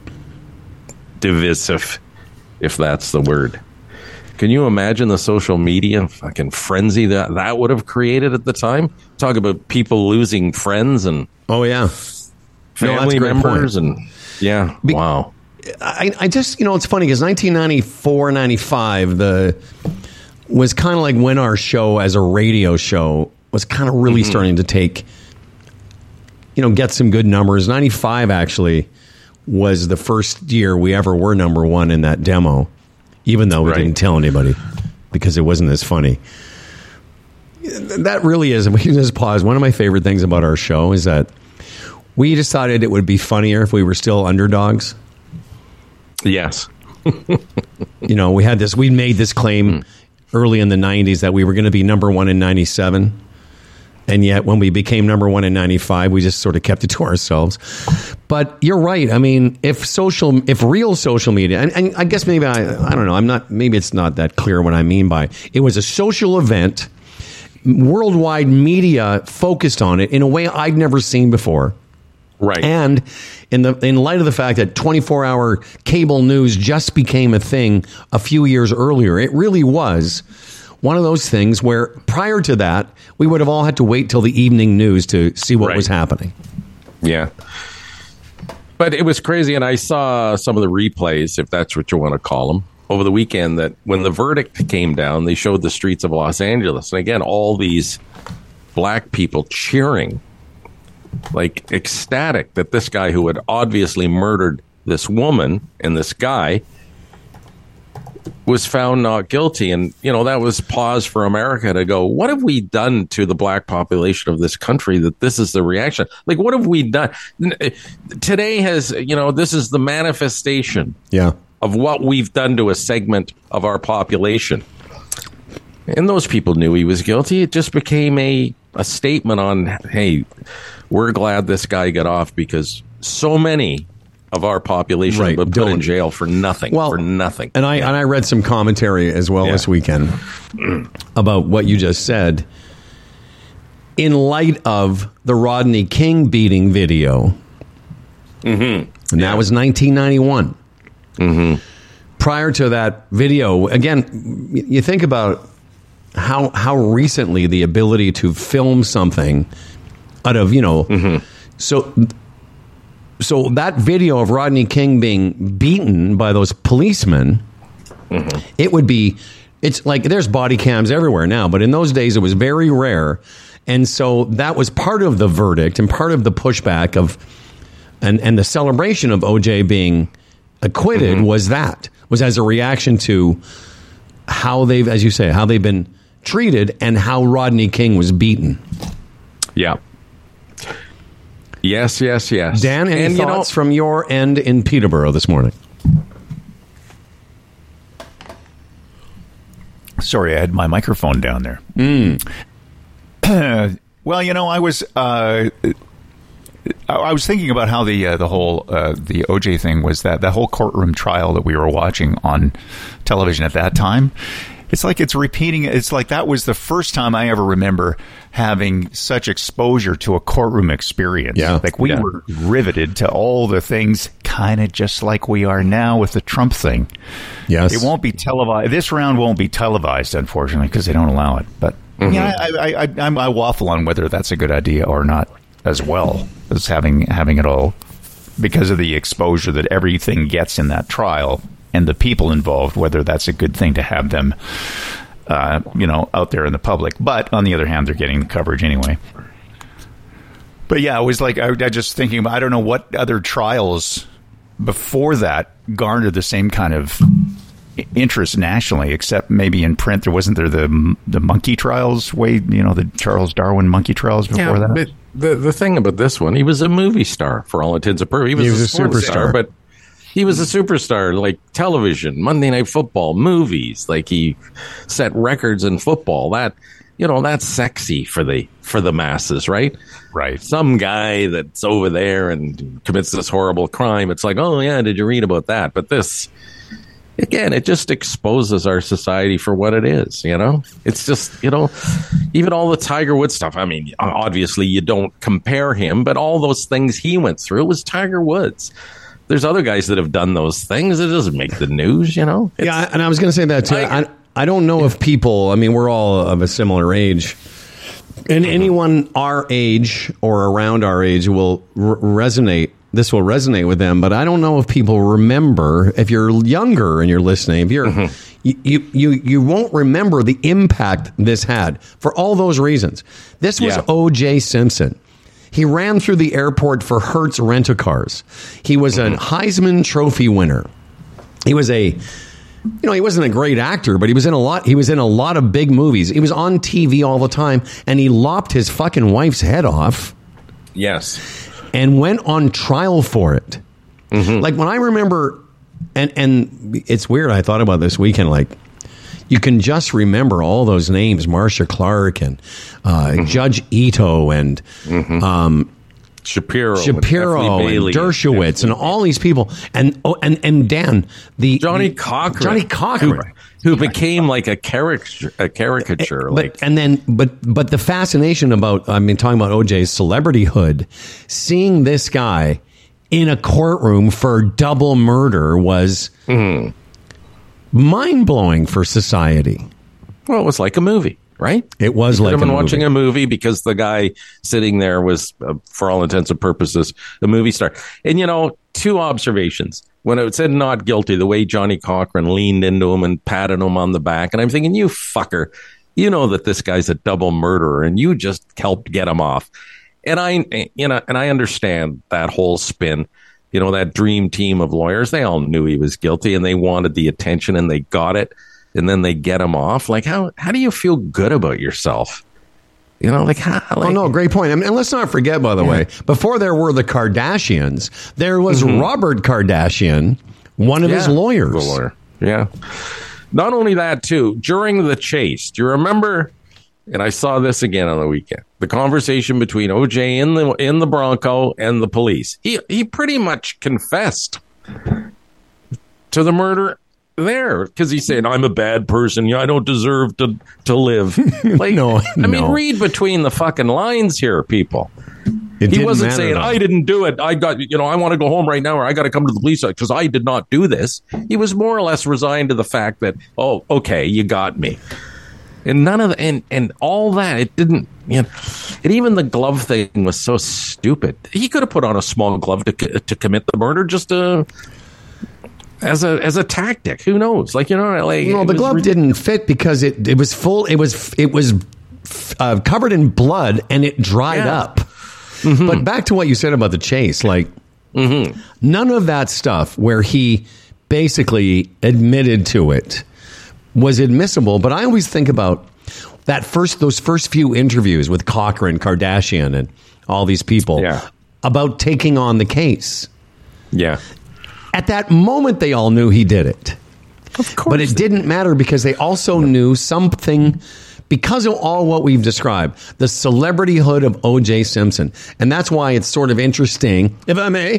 C: divisive, if that's the word. Can you imagine the social media fucking frenzy that that would have created at the time? Talk about people losing friends and
A: oh yeah,
C: family
A: no,
C: members and yeah, Be- wow.
A: I, I just, you know, it's funny because nineteen ninety-four, ninety-five the was kind of like when our show as a radio show was kind of really mm-hmm. starting to take, you know, get some good numbers. ninety-five actually was the first year we ever were number one in that demo, even though we right. didn't tell anybody because it wasn't as funny. That really is, we can just pause. One of my favorite things about our show is that we decided it would be funnier if we were still underdogs.
C: Yes.
A: You know, we had this, we made this claim mm. early in the nineties that we were going to be number one in ninety-seven. And yet when we became number one in ninety-five, we just sort of kept it to ourselves. But you're right. I mean, if social, if real social media, and, and I guess maybe, I, I don't know, I'm not, maybe it's not that clear what I mean by it was a social event, worldwide media focused on it in a way I'd never seen before.
C: Right.
A: And in the in light of the fact that twenty-four hour cable news just became a thing a few years earlier, it really was one of those things where prior to that, we would have all had to wait till the evening news to see what right. was happening.
C: Yeah. But it was crazy, and I saw some of the replays, if that's what you want to call them, over the weekend, that when the verdict came down, they showed the streets of Los Angeles. And again, all these black people cheering, like ecstatic that this guy who had obviously murdered this woman and this guy was found not guilty. And, you know, that was pause for America to go, what have we done to the black population of this country that this is the reaction? Like, what have we done? Today has, you know, this is the manifestation
A: yeah.
C: of what we've done to a segment of our population. And those people knew he was guilty. It just became a, a statement on, hey, we're glad this guy got off because so many of our population right. have been put in jail for nothing, well, for nothing.
A: And I and I read some commentary as well yeah. this weekend about what you just said. In light of the Rodney King beating video,
C: mm-hmm.
A: and
C: yeah.
A: that was nineteen ninety-one.
C: Mm-hmm.
A: Prior to that video, again, you think about how how recently the ability to film something out of, you know,
C: mm-hmm.
A: so... So that video of Rodney King being beaten by those policemen,
C: mm-hmm.
A: it would be, it's like there's body cams everywhere now, but in those days it was very rare. And so that was part of the verdict and part of the pushback of, and, and the celebration of O J being acquitted mm-hmm. was that, was as a reaction to how they've, as you say, how they've been treated and how Rodney King was beaten.
C: Yeah. Yes, yes, yes.
A: Dan, any
C: and,
A: thoughts
C: you know,
A: from your end in Peterborough this morning?
D: Sorry, I had my microphone down there.
A: Mm.
D: Well, you know, I was uh, I was thinking about how the uh, the whole uh, the O J thing was that that whole courtroom trial that we were watching on television at that time. It's like it's repeating. It's like that was the first time I ever remember having such exposure to a courtroom experience.
A: Yeah.
D: Like we
C: yeah.
D: were riveted to all the things, kind of just like we are now with the Trump thing.
A: Yes.
D: It won't be televised. This round won't be televised, unfortunately, because they don't allow it. But mm-hmm. yeah, I, I, I, I, I waffle on whether that's a good idea or not as well as having having it all because of the exposure that everything gets in that trial. And the people involved, whether that's a good thing to have them, uh, you know, out there in the public. But on the other hand, they're getting the coverage anyway. But yeah, it was like I, I just thinking about, I don't know what other trials before that garnered the same kind of interest nationally, except maybe in print. There wasn't there the the monkey trials way, you know, the Charles Darwin monkey trials before
C: yeah,
D: that.
C: But the the thing about this one, he was a movie star for all intents and purposes. He was,
A: He was
C: a,
A: a
C: sports
A: superstar.
C: star, but he was a superstar, like television, Monday Night Football, movies. Like he set records in football. That, you know, that's sexy for the for the masses, right?
D: Right.
C: Some guy that's over there and commits this horrible crime. It's like, oh yeah, did you read about that? But this, again, it just exposes our society for what it is. You know, it's just, you know, even all the Tiger Woods stuff. I mean, obviously you don't compare him, but all those things he went through was Tiger Woods. There's other guys that have done those things. It doesn't make the news, you know? It's,
A: Yeah, and I was going to say that too. I, I don't know if people, I mean, we're all of a similar age. And anyone our age or around our age will r- resonate. This will resonate with them. But I don't know if people remember, if you're younger and you're listening, if you're, mm-hmm. you, you, you, you won't remember the impact this had for all those reasons. This was
C: Yeah.
A: O J Simpson. He ran through the airport for Hertz Rent-A-Cars. He was a Heisman Trophy winner. He was a, you know, he wasn't a great actor, but he was in a lot. He was in a lot of big movies. He was on T V all the time, and he lopped his fucking wife's head off
C: yes.
A: and went on trial for it. Mm-hmm. Like when I remember, and and it's weird. I thought about this weekend, like. You can just remember all those names, Marcia Clark and uh, mm-hmm. Judge Ito and
C: mm-hmm.
A: um,
C: Shapiro,
A: Shapiro
C: and,
A: and,
C: Bailey,
A: Dershowitz and all these people. And oh, and, and Dan, the
C: Johnny
A: the,
C: Cochran.
A: Johnny Cochran.
C: Who, who became like a caricature, a caricature.
A: But,
C: like.
A: and then, but but the fascination about, I mean, talking about O J's celebrityhood, seeing this guy in a courtroom for double murder was... Mm-hmm. mind-blowing for society.
C: Well, it was like a movie, right?
A: It was
C: you
A: like
C: could have
A: a
C: been
A: movie.
C: watching a movie because the guy sitting there was, uh, for all intents and purposes, a movie star. And, you know, two observations. When it said not guilty, the way Johnny Cochran leaned into him and patted him on the back. And I'm thinking, you fucker, you know that this guy's a double murderer and you just helped get him off. And I, you know, and I understand that whole spin. You know, that dream team of lawyers, they all knew he was guilty and they wanted the attention and they got it. And then they get him off. Like, how how do you feel good about yourself? You know, like, how? Like,
A: oh, no, great point. I mean, and let's not forget, by the yeah. way, before there were the Kardashians, there was mm-hmm. Robert Kardashian, one of
C: yeah,
A: his lawyers.
C: The lawyer. Yeah. Not only that, too, during the chase, do you remember, and I saw this again on the weekend, the conversation between O J in the in the Bronco and the police. He he pretty much confessed to the murder there because he said, I'm a bad person. Yeah, I don't deserve to to live. Like,
A: no,
C: I
A: no.
C: mean, read between the fucking lines here, people.
A: It
C: he wasn't saying,
A: though.
C: I didn't do it. I got, you know, I want to go home right now or I got to come to the police because I did not do this. He was more or less resigned to the fact that, oh, okay, you got me. And none of the, and, and all that, it didn't, you know, and even the glove thing was so stupid. He could have put on a small glove to to commit the murder just to, as a as a tactic. Who knows? Like, you know, like.
A: No, the glove ridiculous. didn't fit because it, it was full, it was, it was uh, covered in blood and it dried
C: yeah.
A: up. Mm-hmm. But back to what you said about the chase, like, mm-hmm. none of that stuff where he basically admitted to it was admissible, but I always think about that first, those first few interviews with Cochran, Kardashian, and all these people
C: yeah.
A: about taking on the case.
C: Yeah.
A: At that moment, they all knew he did it.
C: Of course.
A: But it didn't matter because they also knew something because of all what we've described, the celebrityhood of O J Simpson. And that's why it's sort of interesting, if I may.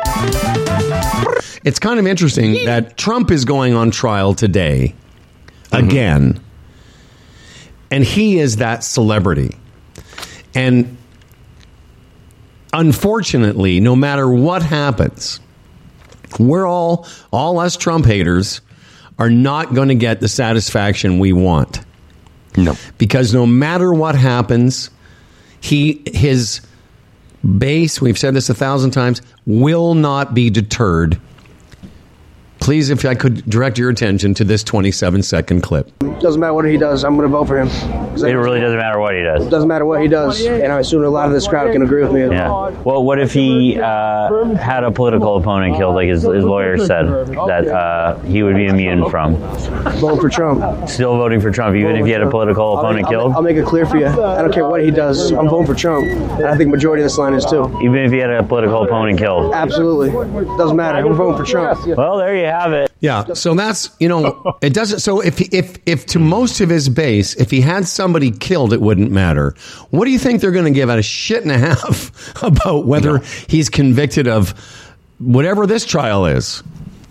A: It's kind of interesting that Trump is going on trial today. Again, mm-hmm. and he is that celebrity. And unfortunately, no matter what happens, we're all, all us Trump haters are not going to get the satisfaction we want.
C: No.
A: Because no matter what happens, he, his base, we've said this a thousand times, will not be deterred Please, if I could direct your attention to this twenty-seven second clip.
E: Doesn't matter what he does, I'm going to vote for him.
F: It really doesn't matter what he does.
E: Doesn't matter what he does, and I assume a lot of this crowd can agree with me.
F: Yeah. Well, what if he uh, had a political opponent killed, like his, his lawyer said, that uh, he would be immune from?
E: Vote for Trump.
F: Still voting for Trump, even if he had a political
E: I'll
F: opponent
E: make,
F: killed?
E: I'll, I'll make it clear for you. I don't care what he does. I'm voting for Trump, and I think majority of this line is too.
F: Even if he had a political opponent killed?
E: Absolutely. Doesn't matter. I'm voting for Trump.
F: Well, there you have it.
A: Yeah, so that's, you know, it doesn't, so if, if, if to most of his base, if he had somebody killed, it wouldn't matter. What do you think they're going to give out a shit and a half about whether no. he's convicted of whatever this trial is?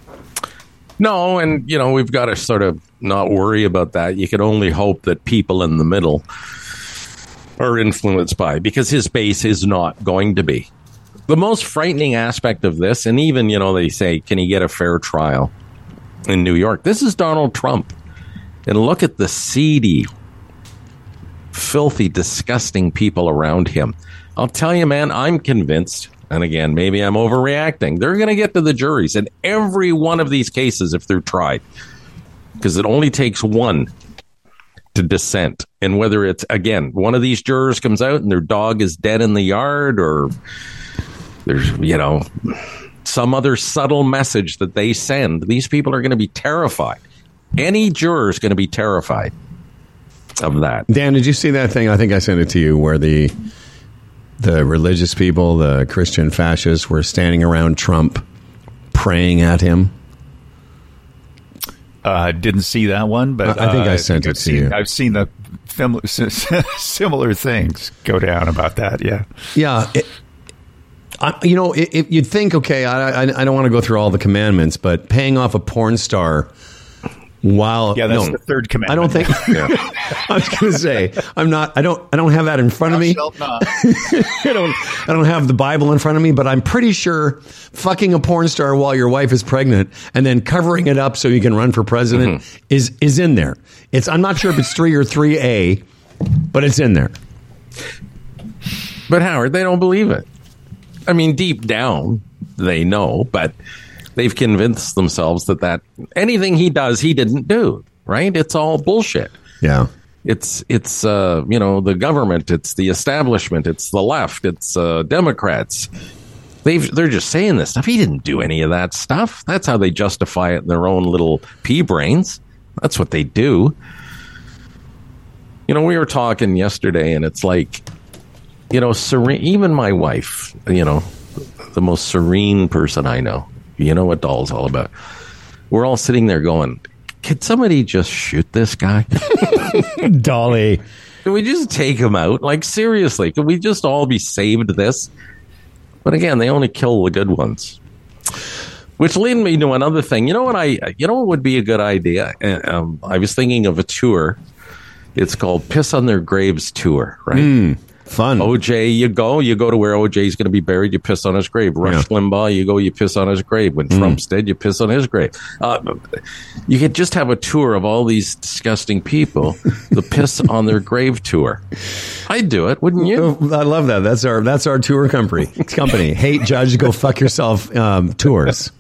C: No, and, you know, we've got to sort of not worry about that. You can only hope that people in the middle are influenced by, because his base is not going to be. The most frightening aspect of this, and even, you know, they say, can he get a fair trial in New York? This is Donald Trump. And look at the seedy, filthy, disgusting people around him. I'll tell you, man, I'm convinced, and again, maybe I'm overreacting, they're going to get to the juries in every one of these cases if they're tried. Because it only takes one to dissent. And whether it's, again, one of these jurors comes out and their dog is dead in the yard, or there's, you know, some other subtle message that they send, these people are going to be terrified. Any juror is going to be terrified of that.
A: Dan, did you see that thing? I think I sent it to you, where the the religious people, the Christian fascists, were standing around Trump praying at him.
D: I uh, didn't see that one, but
A: I think
D: uh,
A: I sent
D: I
A: it to
D: seen,
A: you.
D: I've seen the fam- similar things go down about that. Yeah,
A: yeah. It, I, you know, if you'd think, okay, I, I, I don't want to go through all the commandments, but paying off a porn star while
D: yeah, that's
A: no,
D: the third commandment.
A: I don't think. Yeah. I was going to say, I'm not. I don't. I don't have that in front of me. I don't. I don't have the Bible in front of me, but I'm pretty sure fucking a porn star while your wife is pregnant and then covering it up so you can run for president mm-hmm. is is in there. It's. I'm not sure if it's three or three A, but it's in there.
C: But Howard, they don't believe it. I mean, deep down, they know, but they've convinced themselves that, that anything he does, he didn't do, right? It's all bullshit.
A: Yeah.
C: It's, it's uh, you know, the government, it's the establishment, it's the left, it's uh, Democrats. They've, they're just saying this stuff. He didn't do any of that stuff. That's how they justify it in their own little pea brains. That's what they do. You know, we were talking yesterday, and it's like, you know, serene, even my wife, you know, the most serene person I know, you know what Doll's all about. We're all sitting there going, could somebody just shoot this guy?
A: Dolly.
C: Can we just take him out? Like, seriously, can we just all be saved this? But again, they only kill the good ones. Which leads me to another thing. You know what I, you know what would be a good idea? Um, I was thinking of a tour. It's called Piss on Their Graves Tour, right?
A: Mm. Fun.
C: O J, you go, you go to where O J's going to be buried, you piss on his grave. Rush yeah. Limbaugh, you go, you piss on his grave. When mm. Trump's dead, you piss on his grave. Uh, you could just have a tour of all these disgusting people, the Piss on Their Grave tour. I'd do it, wouldn't you?
A: I love that. That's our that's our tour company. Company. Hate Judge, Go Fuck Yourself um, tours.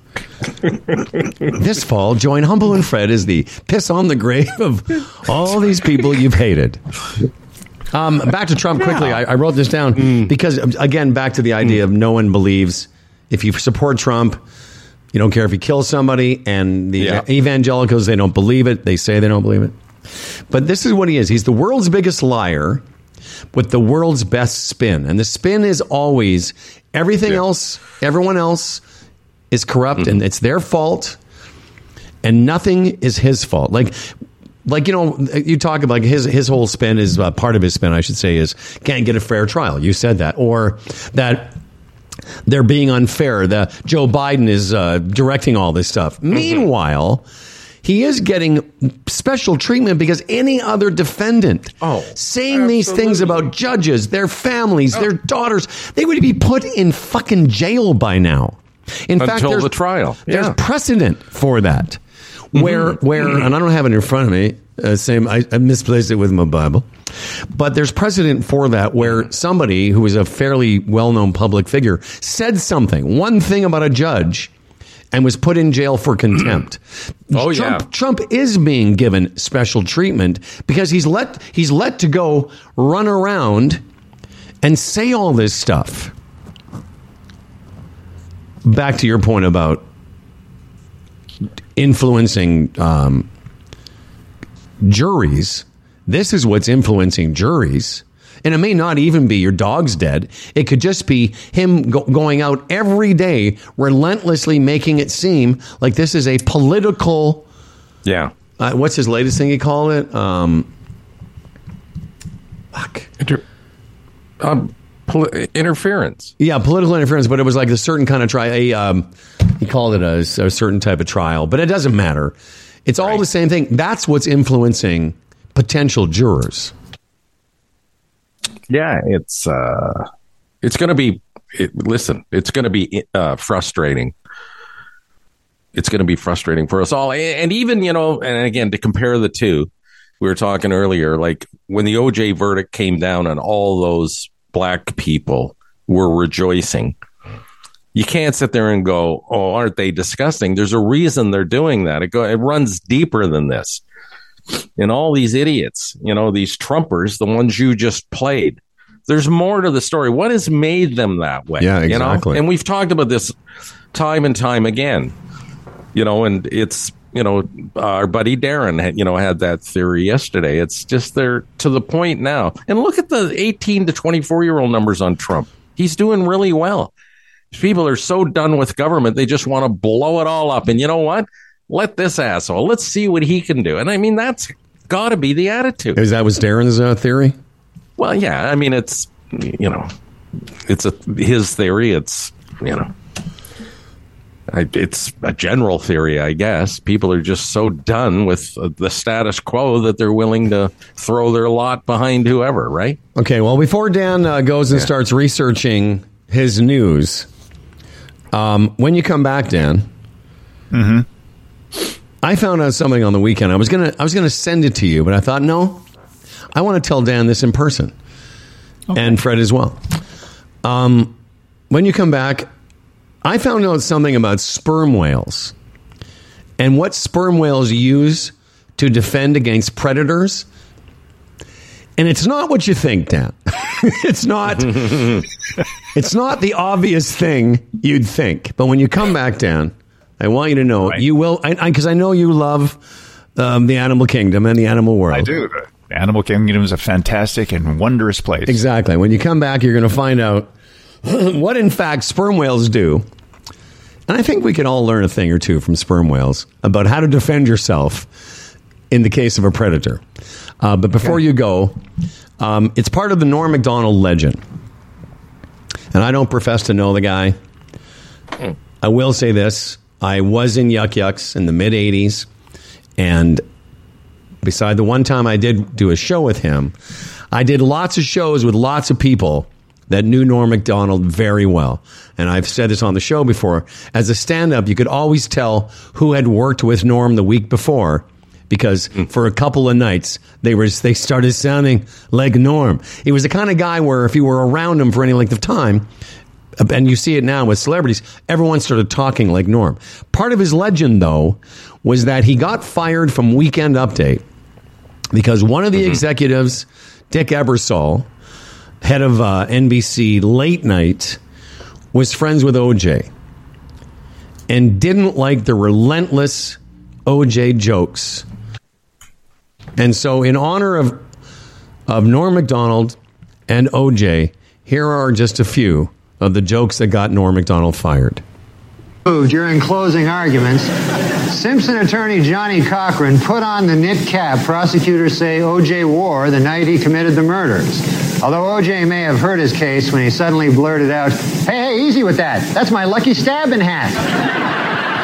A: This fall, join Humble and Fred as the Piss on the Grave of all these people you've hated. Um, back to Trump quickly. I, I wrote this down mm. because, again, back to the idea mm. of no one believes. If you support Trump, you don't care if he kills somebody, and the yeah. evangelicals, they don't believe it. They say they don't believe it. But this is what he is. He's the world's biggest liar with the world's best spin. And the spin is always everything yeah. else, everyone else is corrupt, mm-hmm. and it's their fault, and nothing is his fault. Like... Like, you know, you talk about his his whole spin is uh, part of his spin, I should say, is can't get a fair trial. You said that. Or that they're being unfair. That Joe Biden is uh, directing all this stuff. Mm-hmm. Meanwhile, he is getting special treatment because any other defendant oh, saying absolutely. these things about judges, their families, oh. their daughters, they would be put in fucking jail by now. In
C: Until
A: fact, there's,
C: the trial.
A: There's
C: yeah.
A: precedent for that. Where, mm-hmm. where, and I don't have it in front of me. Uh, same, I, I misplaced it with my Bible, but there's precedent for that. Where somebody who is a fairly well-known public figure said something, one thing about a judge, and was put in jail for contempt.
C: Oh,
A: Trump,
C: yeah.
A: Trump is being given special treatment because he's let he's let to go run around and say all this stuff. Back to your point about influencing um, juries. This is what's influencing juries. And it may not even be your dog's dead. It could just be him go- going out every day, relentlessly making it seem like this is a political...
C: Yeah.
A: Uh, what's his latest thing he called it? Um, fuck.
C: Inter- um, poli- interference.
A: Yeah, political interference, but it was like a certain kind of trial. A, um, he called it a, a certain type of trial, but it doesn't matter. It's all
C: Right.
A: the same thing. That's what's influencing potential jurors.
C: Yeah, it's uh, it's going to be. It, listen, it's going to be uh, frustrating. It's going to be frustrating for us all, and even you know, and again, to compare the two, we were talking earlier, like when the O J verdict came down, and all those black people were rejoicing. You can't sit there and go, "Oh, aren't they disgusting?" There's a reason they're doing that. It go, it runs deeper than this. And all these idiots, you know, these Trumpers, the ones you just played, there's more to the story. What has made them that way?
A: Yeah, exactly.
C: You know? And we've talked about this time and time again, you know, and it's, you know, our buddy Darren, had, you know, had that theory yesterday. It's just they're to the point now. And look at the eighteen to twenty-four year old numbers on Trump. He's doing really well. People are so done with government, they just want to blow it all up. And you know what? Let this asshole, let's see what he can do. And I mean, that's got to be the attitude.
A: Is that was Darren's uh, theory?
C: Well, yeah, I mean, it's, you know, it's a his theory. It's, you know, I, it's a general theory, I guess. People are just so done with the status quo that they're willing to throw their lot behind whoever, right?
A: Okay, well, before Dan uh, goes and
C: Yeah.
A: starts researching his news, um, when you come back, Dan,
D: Mm-hmm.
A: I found out something on the weekend. I was gonna I was gonna send it to you, but I thought, no, I want to tell Dan this in person, and Fred as well. Um, when you come back, I found out something about sperm whales and what sperm whales use to defend against predators. And it's not what you think, Dan. it's not. It's not the obvious thing you'd think. But when you come back, Dan, I want you to know
D: Right.
A: you will, because I, I know you love um, the animal kingdom and the animal world.
D: I do. The Animal Kingdom is a fantastic and wondrous place.
A: Exactly. When you come back, you're going to find out what, in fact, sperm whales do. And I think we can all learn a thing or two from sperm whales about how to defend yourself in the case of a predator. Uh, but before okay. you go, um, it's part of the Norm Macdonald legend. And I don't profess to know the guy. I will say this. I was in Yuck Yucks in the mid-eighties. And beside the one time I did do a show with him, I did lots of shows with lots of people that knew Norm Macdonald very well. And I've said this on the show before. As a stand-up, you could always tell who had worked with Norm the week before, because for a couple of nights, they were they started sounding like Norm. He was the kind of guy where if you were around him for any length of time, and you see it now with celebrities, everyone started talking like Norm. Part of his legend, though, was that he got fired from Weekend Update because one of the mm-hmm. executives, Dick Ebersol, head of uh, N B C Late Night, was friends with O J and didn't like the relentless O J jokes. And so in honor of of Norm Macdonald and O J, here are just a few of the jokes that got Norm Macdonald fired.
G: During closing arguments, Simpson attorney Johnny Cochran put on the knit cap prosecutors say O J wore the night he committed the murders. Although O J may have hurt his case when he suddenly blurted out, hey, hey, easy with that. That's my lucky stabbing hat.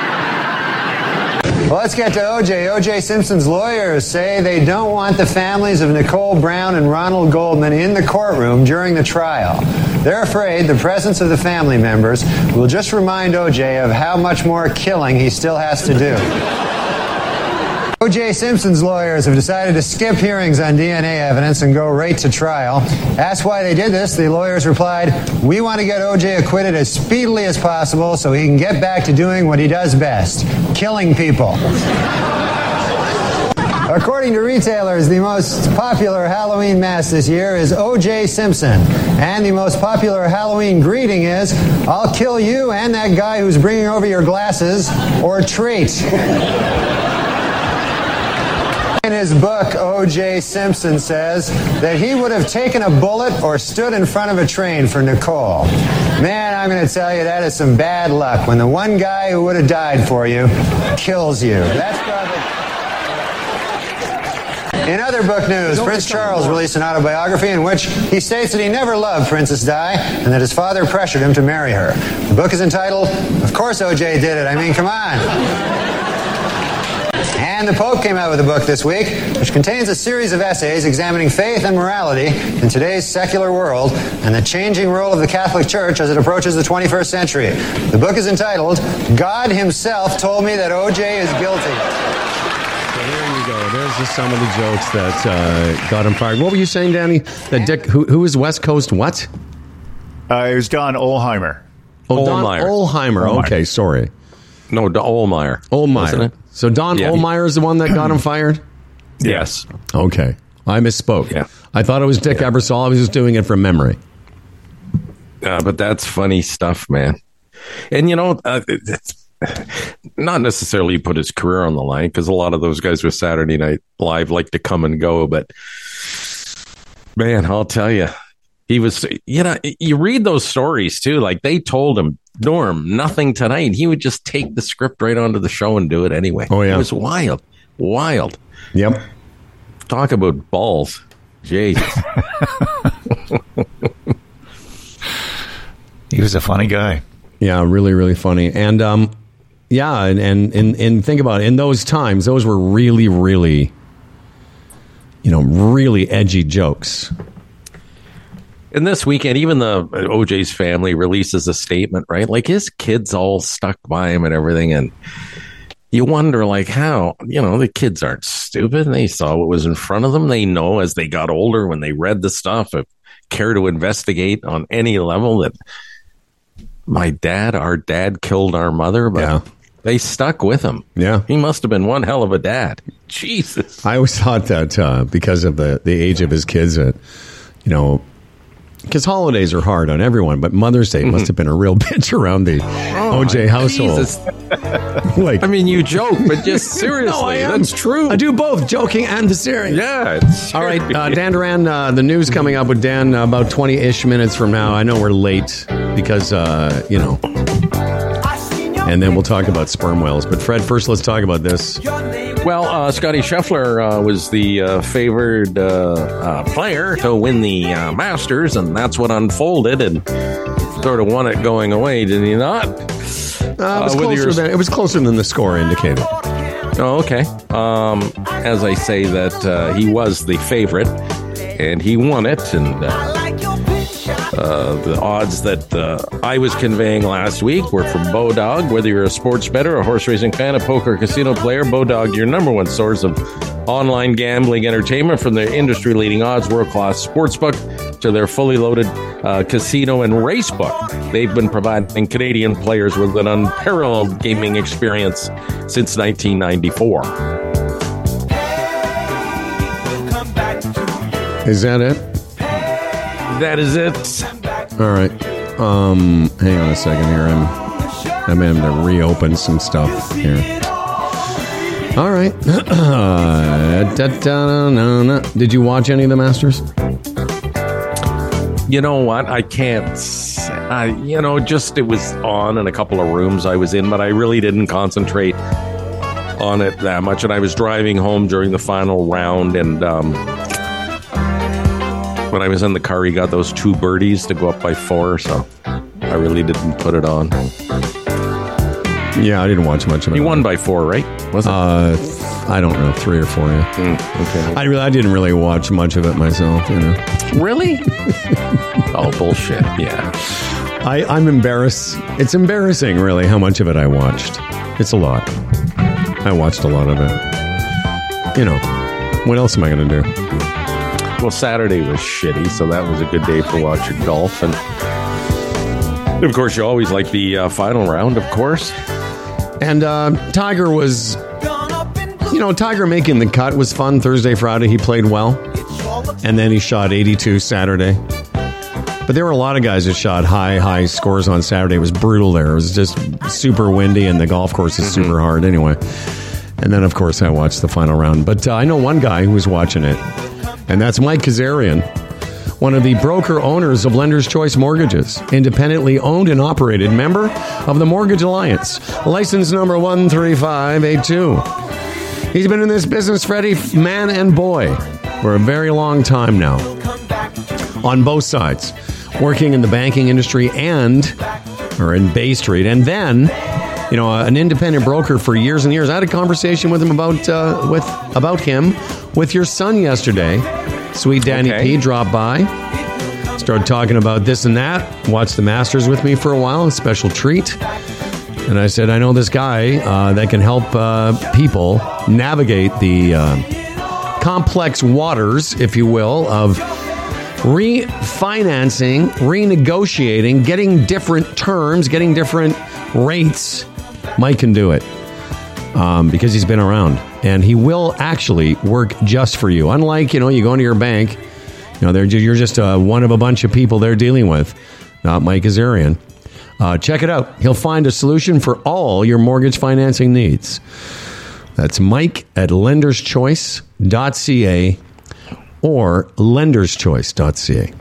G: Well, let's get to O J. O J Simpson's lawyers say they don't want the families of Nicole Brown and Ronald Goldman in the courtroom during the trial. They're afraid the presence of the family members will just remind O J of how much more killing he still has to do. O J Simpson's lawyers have decided to skip hearings on D N A evidence and go right to trial. Asked why they did this, the lawyers replied, "We want to get O J acquitted as speedily as possible so he can get back to doing what he does best, killing people." According to retailers, the most popular Halloween mask this year is O J Simpson. And the most popular Halloween greeting is, "I'll kill you and that guy who's bringing over your glasses," or treat. In his book, O J Simpson says that he would have taken a bullet or stood in front of a train for Nicole. Man, I'm going to tell you, that is some bad luck when the one guy who would have died for you kills you. That's probably... In other book news, Prince Charles released an autobiography in which he states that he never loved Princess Di and that his father pressured him to marry her. The book is entitled, "Of Course O J Did It." I mean, come on. And the Pope came out with a book this week, which contains a series of essays examining faith and morality in today's secular world and the changing role of the Catholic Church as it approaches the twenty-first century. The book is entitled, "God Himself Told Me That O J Is Guilty."
A: There you go. There's just some of the jokes that uh, got him fired. What were you saying, Danny? That Dick, who, who is West Coast what?
D: Uh, it was Don Olheimer.
A: Oh, Don
C: Olmeyer.
A: Olheimer.
D: Olmeyer.
A: Okay, sorry.
C: No, D- Olmeyer.
A: Olmeyer.
C: Wasn't it?
A: So Don
C: Yeah.
A: Olmeyer is the one that got him fired?
C: Yes.
A: Okay. I misspoke.
C: Yeah.
A: I thought it was Dick
C: Yeah.
A: Ebersol. I was just doing it from memory.
C: Uh, but that's funny stuff, man. And, you know, uh, it's not necessarily put his career on the line, because a lot of those guys with Saturday Night Live like to come and go. But, man, I'll tell you, he was, you know, you read those stories, too. Like, they told him, "Norm, nothing tonight." He would just take the script right onto the show and do it anyway.
A: Oh, yeah.
C: It was wild. Wild.
A: Yep.
C: Talk about balls. Jesus.
D: He was a funny guy.
A: Yeah, really, really funny. And, um, yeah, and, and, and, and think about it. In those times, those were really, really, you know, really edgy jokes.
C: And this weekend, even the O J's family releases a statement, right? Like, his kids all stuck by him and everything. And you wonder, like, how, you know, the kids aren't stupid. They saw what was in front of them. They know as they got older, when they read the stuff, if care to investigate on any level, that my dad, our dad killed our mother, but
A: Yeah.
C: they stuck with him.
A: Yeah.
C: He must have been one hell of a dad. Jesus.
A: I always thought that uh, because of the, the age of his kids, that, you know, because holidays are hard on everyone, but Mother's Day must have been a real bitch around the O J household.
C: Jesus.
A: Like,
C: I mean, you joke, but just seriously,
A: No, I am.
C: that's true.
A: I do both, joking and the serious.
C: Yeah. It's
A: All right, uh, Dan Duran, uh, the news coming up with Dan uh, about twenty-ish minutes from now. I know we're late because, uh, you know, and then we'll talk about sperm whales. But Fred, first let's talk about this.
C: Well, uh, Scotty Scheffler uh, was the uh, favored uh, uh, player to win the uh, Masters, and that's what unfolded and sort of won it going away, did he not?
A: Uh, it, was
C: Uh, with
A: closer
C: your-
A: than, it was closer than the score indicated.
C: Oh, okay. Um, as I say, that uh, he was the favorite, and he won it, and uh, uh, the odds that uh, I was conveying last week were from Bodog. Whether you're a sports bettor, a horse racing fan, a poker casino player, Bodog, your number one source of online gambling entertainment, from their industry-leading odds, world-class sportsbook, to their fully loaded uh, casino and race book. They've been providing Canadian players with an unparalleled gaming experience since nineteen ninety-four.
A: Is that it?
C: That is it.
A: All right. Um, hang on a second here. I'm I'm having to reopen some stuff here. All right. Da, da, da, na, na. Did you watch any of the Masters?
C: You know what? I can't. s- I, you know, just it was on in a couple of rooms I was in, but I really didn't concentrate on it that much. And I was driving home during the final round, and um, when I was in the car, he got those two birdies to go up by four, so I really didn't put it on.
A: Yeah, I didn't watch much of it.
C: He won by four, right? Was it?
A: Uh, I don't know, three or four. Yeah.
C: Mm, okay.
A: I really, I didn't really watch much of it myself. You know,
C: Really? Oh, bullshit. Yeah.
A: I, I'm embarrassed. It's embarrassing, really, how much of it I watched. It's a lot. I watched a lot of it. you know, what else am I going to do?
C: Well, Saturday was shitty, so that was a good day for watching golf. And of course, you always like the uh, final round, of course.
A: And uh, Tiger was, you know, Tiger making the cut was fun. Thursday, Friday, he played well. And then he shot eighty-two Saturday. But there were a lot of guys that shot high, high scores on Saturday. It was brutal there. It was just super windy, and the golf course is super hard anyway. And then, of course, I watched the final round. But uh, I know one guy who was watching it, and that's Mike Kazarian, one of the broker owners of Lender's Choice Mortgages, independently owned and operated, member of the Mortgage Alliance, license number one three five eight two. He's been in this business, Freddie, man and boy, for a very long time now, on both sides, working in the banking industry and, or in Bay Street, and then, you know, an independent broker for years and years. I had a conversation with him about uh, with about him with your son yesterday. Sweet Danny
C: Okay.
A: P dropped by, started talking about this and that, watched the Masters with me for a while, a special treat. And I said, I know this guy uh, that can help uh, people navigate the uh, complex waters, if you will, of refinancing, renegotiating, getting different terms, getting different rates. Mike can do it um, because he's been around, and he will actually work just for you. Unlike, you know, you go into your bank, you know, they're, you're just uh, one of a bunch of people they're dealing with, not Mike Kazarian. Uh, check it out. He'll find a solution for all your mortgage financing needs. That's Mike at lenders choice dot c a or lenders choice dot c a.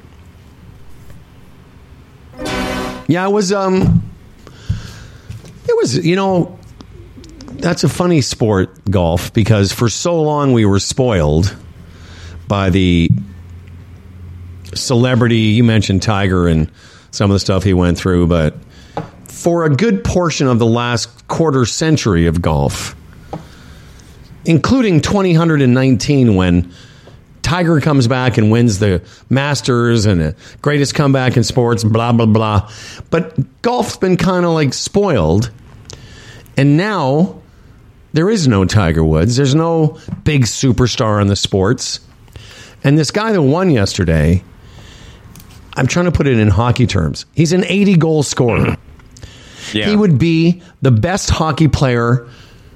A: Yeah, it was, um, it was, you know, that's a funny sport, golf, because for so long we were spoiled by the celebrity. You mentioned Tiger and some of the stuff he went through, but for a good portion of the last quarter century of golf, including twenty nineteen, when Tiger comes back and wins the Masters and the greatest comeback in sports, blah, blah, blah. But golf's been kind of like spoiled. And now there is no Tiger Woods. There's no big superstar in the sports. And this guy that won yesterday, I'm trying to put it in hockey terms. He's an eighty-goal scorer.
C: Yeah.
A: He would be the best hockey player.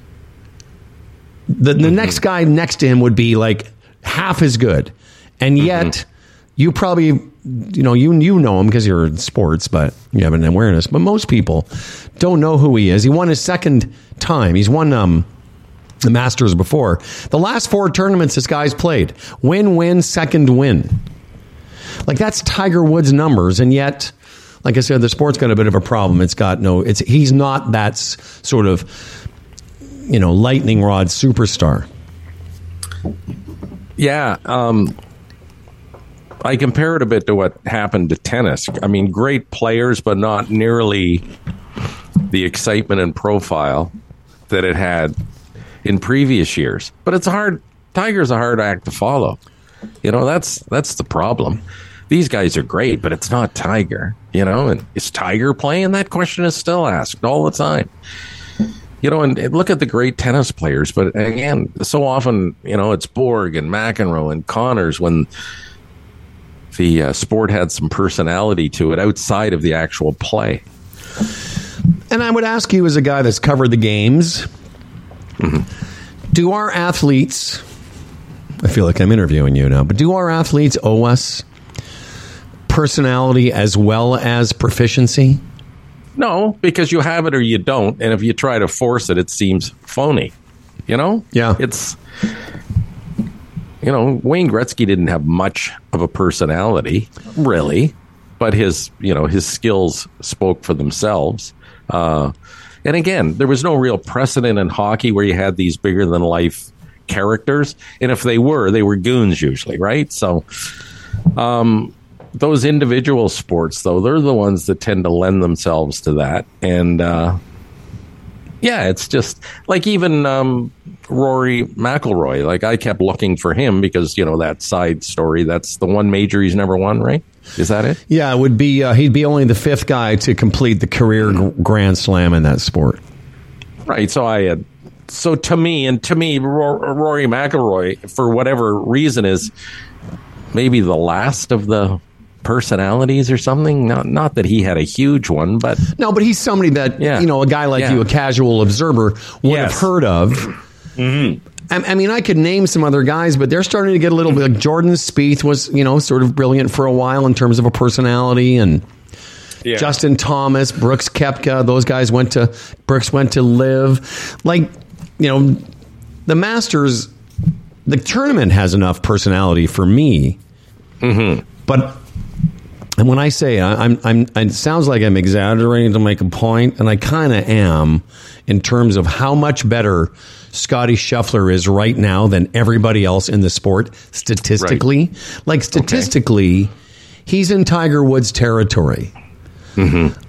A: The, the mm-hmm. next guy next to him would be like half as good. And yet, mm-hmm. you probably, you know, you, you know him because you're in sports, but you have an awareness. But most people don't know who he is. He won his second time. He's won um, the Masters before. The last four tournaments this guy's played. Win, win, second win. Like, that's Tiger Woods numbers, and yet, like I said, the sport's got a bit of a problem. It's got no, it's he's not that s- sort of, you know, lightning rod superstar.
C: Yeah, um, I compare it a bit to what happened to tennis. I mean, great players, but not nearly the excitement and profile that it had in previous years. But it's hard. Tiger's a hard act to follow. You know, that's that's the problem. These guys are great, but it's not Tiger, you know, and is Tiger playing? That question is still asked all the time. You know, and, and look at the great tennis players, but again, so often, you know, it's Borg and McEnroe and Connors when the uh, sport had some personality to it outside of the actual play.
A: And I would ask you, as a guy that's covered the games, mm-hmm. do our athletes, I feel like I'm interviewing you now, but do our athletes owe us personality as well as proficiency?
C: No, because you have it or you don't, and if you try to force it, it seems phony. You know?
A: Yeah.
C: It's, you know, Wayne Gretzky didn't have much of a personality, really, but his, you know, his skills spoke for themselves. Uh, and again, there was no real precedent in hockey where you had these bigger than life characters, and if they were, they were goons usually, right? So, um, those individual sports, though, they're the ones that tend to lend themselves to that. And, uh, yeah, it's just like even um, Rory McIlroy. Like, I kept looking for him because, you know, that side story, that's the one major he's never won, right? Is that it?
A: Yeah, it would be, uh, he'd be only the fifth guy to complete the career g- Grand Slam in that sport.
C: Right. So I had so to me, and to me, Rory McIlroy, for whatever reason, is maybe the last of the personalities or something. Not not that he had a huge one, but
A: no, but he's somebody that
C: yeah.
A: you know, a guy like
C: yeah.
A: you, a casual observer, would
C: yes.
A: have heard of.
C: Mm-hmm.
A: I, I mean, I could name some other guys, but they're starting to get a little bit. Like Jordan Spieth was, you know, sort of brilliant for a while in terms of a personality, and yeah. Justin Thomas, Brooks Koepka, those guys went to Brooks went to live. Like, you know, the Masters, the tournament has enough personality for me,
C: mm-hmm.
A: but. And when I say I'm, I'm, it sounds like I'm exaggerating to make a point, and I kind of am in terms of how much better Scotty Scheffler is right now than everybody else in the sport statistically. Right. Like statistically, okay. he's in Tiger Woods territory.
C: Mm-hmm.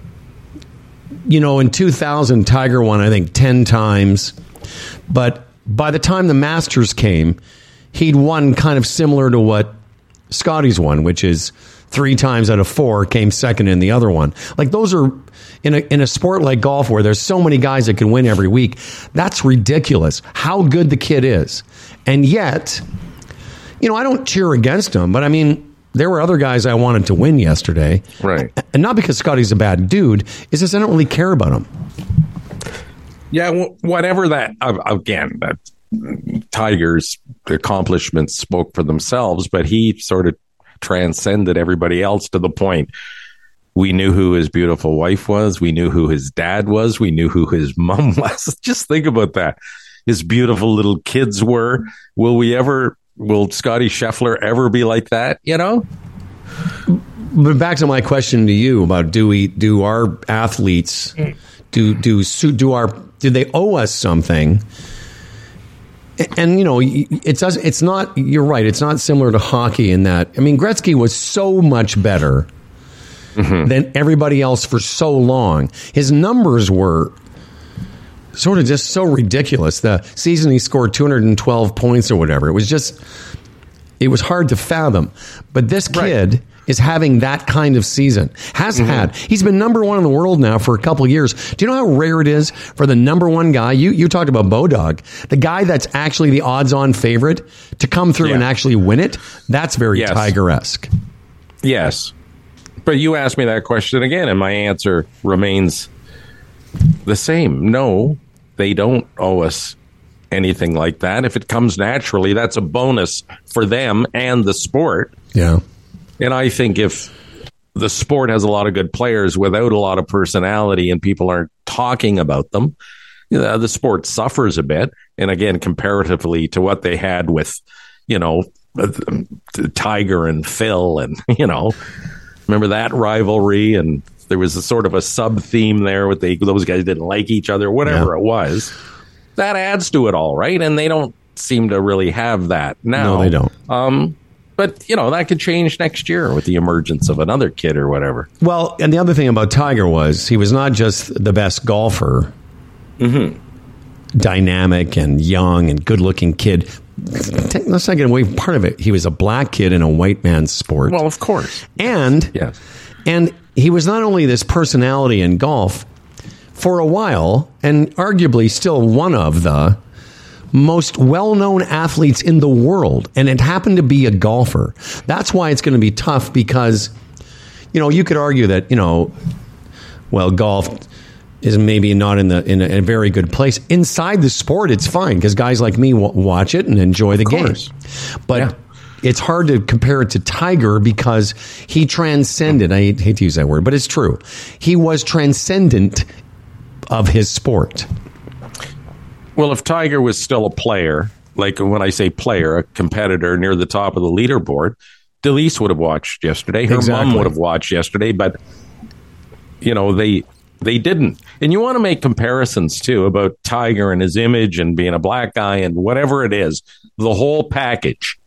A: You know, in two thousand, Tiger won, I think, ten times. But by the time the Masters came, he'd won kind of similar to what Scotty's won, which is three times out of four, came second in the other one. Like those are in a in a sport like golf where there's so many guys that can win every week. That's ridiculous how good the kid is. And yet, you know, I don't cheer against him, but I mean, there were other guys I wanted to win yesterday.
C: Right.
A: And not because Scotty's a bad dude, it's just I don't really care about him.
C: Yeah, whatever that, again, that Tiger's accomplishments spoke for themselves, but he sort of transcended everybody else to the point we knew who his beautiful wife was, we knew who his dad was, we knew who his mom was. Just think about that. His beautiful little kids were. Will we ever, will Scotty Scheffler ever be like that, you know?
A: But back to my question to you about do we do our athletes do do do our do they owe us something? And, you know, it's it's not, you're right, it's not similar to hockey in that, I mean, Gretzky was so much better mm-hmm. than everybody else for so long. His numbers were sort of just so ridiculous. The season he scored two hundred twelve points or whatever, it was just, it was hard to fathom. But this kid right. is having that kind of season. Has mm-hmm. had. He's been number one in the world now for a couple of years. Do you know how rare it is for the number one guy? You you talked about Bodog. The guy that's actually the odds-on favorite to come through yeah. and actually win it. That's very yes. Tiger-esque.
C: Yes. But you asked me that question again, and my answer remains the same. No, they don't owe us anything like that. If it comes naturally, that's a bonus for them and the sport.
A: Yeah.
C: And I think if the sport has a lot of good players without a lot of personality and people aren't talking about them, you know, the sport suffers a bit. And again, comparatively to what they had with, you know, Tiger and Phil and, you know, remember that rivalry? And there was a sort of a sub theme there with they, those guys didn't like each other, whatever yeah. it was. That adds to it all, right? And they don't seem to really have that now.
A: No, they don't.
C: Um, But, you know, that could change next year with the emergence of another kid or whatever.
A: Well, and the other thing about Tiger was he was not just the best golfer,
C: mm-hmm.
A: dynamic and young and good-looking kid. Let's not get away from part of it. He was a black kid in a white man's sport.
C: Well, of course.
A: And,
C: yes.
A: and he was not only this personality in golf for a while, and arguably still one of the most well-known athletes in the world, and it happened to be a golfer. That's why it's going to be tough because, you know, you could argue that, you know, well, golf is maybe not in the in a, in a very good place. Inside the sport, it's fine because guys like me w- watch it and enjoy the game. But yeah. it's hard to compare it to Tiger because he transcended. I hate to use that word, but it's true. He was transcendent of his sport.
C: Well, if Tiger was still a player, like when I say player, a competitor near the top of the leaderboard, Delise would have watched yesterday. Her
A: exactly.
C: mom would have watched yesterday, but, you know, they they didn't. And you want to make comparisons, too, about Tiger and his image and being a black guy and whatever it is, the whole package.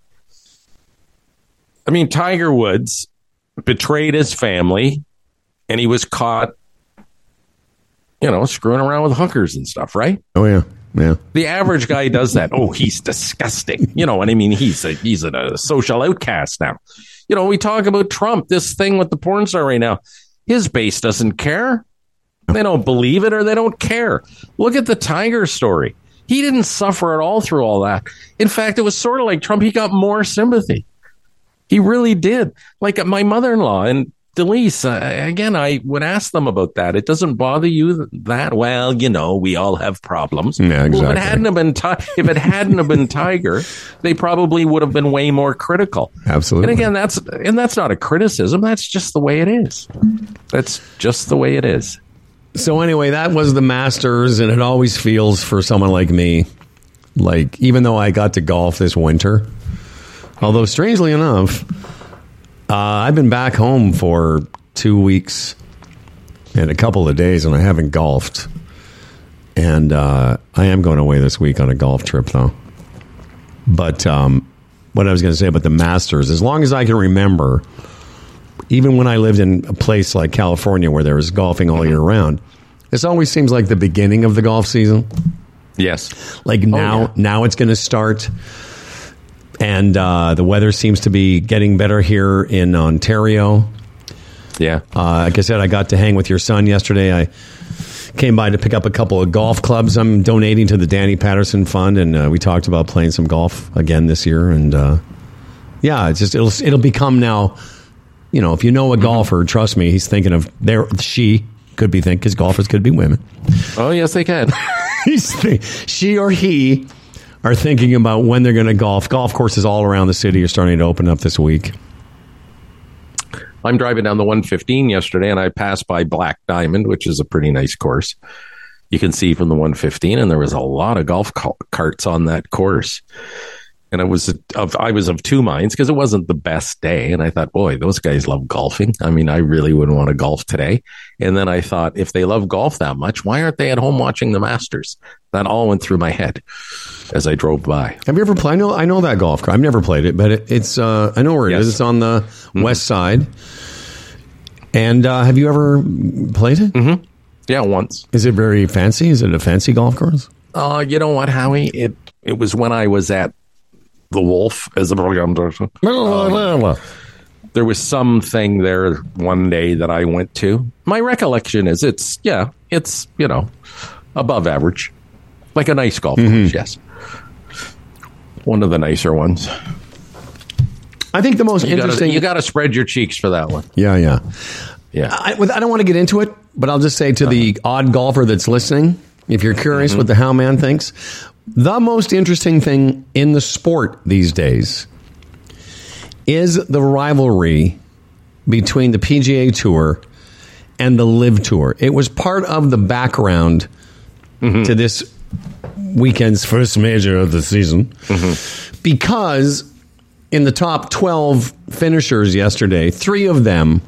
C: I mean, Tiger Woods betrayed his family, and he was caught, you know, screwing around with hookers and stuff, right?
A: Oh, yeah. Yeah.
C: The average guy does that. Oh, he's disgusting. You know, and I mean, he's a, he's a, a social outcast now. You know, we talk about Trump, this thing with the porn star right now. His base doesn't care. They don't believe it or they don't care. Look at the Tiger story. He didn't suffer at all through all that. In fact, it was sort of like Trump. He got more sympathy. He really did. Like my mother-in-law and Delise, uh, again, I would ask them about that. It doesn't bother you that? Well, you know, we all have problems.
A: Yeah, exactly.
C: Well, if it hadn't have been, ti- if it hadn't have been Tiger, they probably would have been way more critical.
A: Absolutely.
C: And again, that's and that's not a criticism. That's just the way it is. That's just the way it is.
A: So anyway, that was the Masters, and it always feels for someone like me, like even though I got to golf this winter, although strangely enough, uh, I've been back home for two weeks and a couple of days, and I haven't golfed. And uh, I am going away this week on a golf trip, though. But um, what I was going to say about the Masters, as long as I can remember, even when I lived in a place like California where there was golfing all year round, this always seems like the beginning of the golf season.
C: Yes.
A: Like now,
C: oh, yeah.
A: now it's going to start. And uh, the weather seems to be getting better here in Ontario.
C: Yeah.
A: Uh, like I said, I got to hang with your son yesterday. I came by to pick up a couple of golf clubs I'm donating to the Danny Patterson Fund, and uh, we talked about playing some golf again this year. And uh, yeah, it's just it'll it'll become now. You know, if you know a golfer, trust me, he's thinking of there. She could be thinking because golfers could be women.
C: Oh yes, they can.
A: He's th- she or he are thinking about when they're going to golf. Golf courses all around the city are starting to open up this week.
C: I'm driving down the one fifteen yesterday, and I passed by Black Diamond, which is a pretty nice course. You can see from the one fifteen, and there was a lot of golf carts on that course. And I was of I was of two minds because it wasn't the best day, and I thought, boy, those guys love golfing. I mean, I really wouldn't want to golf today. And then I thought, if they love golf that much, why aren't they at home watching the Masters? That all went through my head as I drove by.
A: Have you ever played? I know, I know that golf course. I've never played it, but it, it's uh, I know where it
C: Yes.
A: is. It's on the
C: Mm-hmm.
A: west side. And uh, have you ever played it?
C: Mm-hmm. Yeah, once.
A: Is it very fancy? Is it a fancy golf course?
C: Uh, you know what, Howie? It it was when I was at the Wolf as a program director. Um, there was something there one day that I went to. My recollection is it's, yeah, it's, you know, above average. Like a nice golf course,
A: Mm-hmm.
C: yes. One of the nicer ones.
A: I think the most
C: You
A: interesting...
C: gotta, you got to spread your cheeks for that one.
A: Yeah, yeah.
C: Yeah.
A: I, with- I don't want to get into it, but I'll just say to the odd golfer that's listening, if you're curious what the How Man thinks, the most interesting thing in the sport these days is the rivalry between the P G A Tour and the Live Tour. It was part of the background to this weekend's first major of the season because in the top twelve finishers yesterday, three of them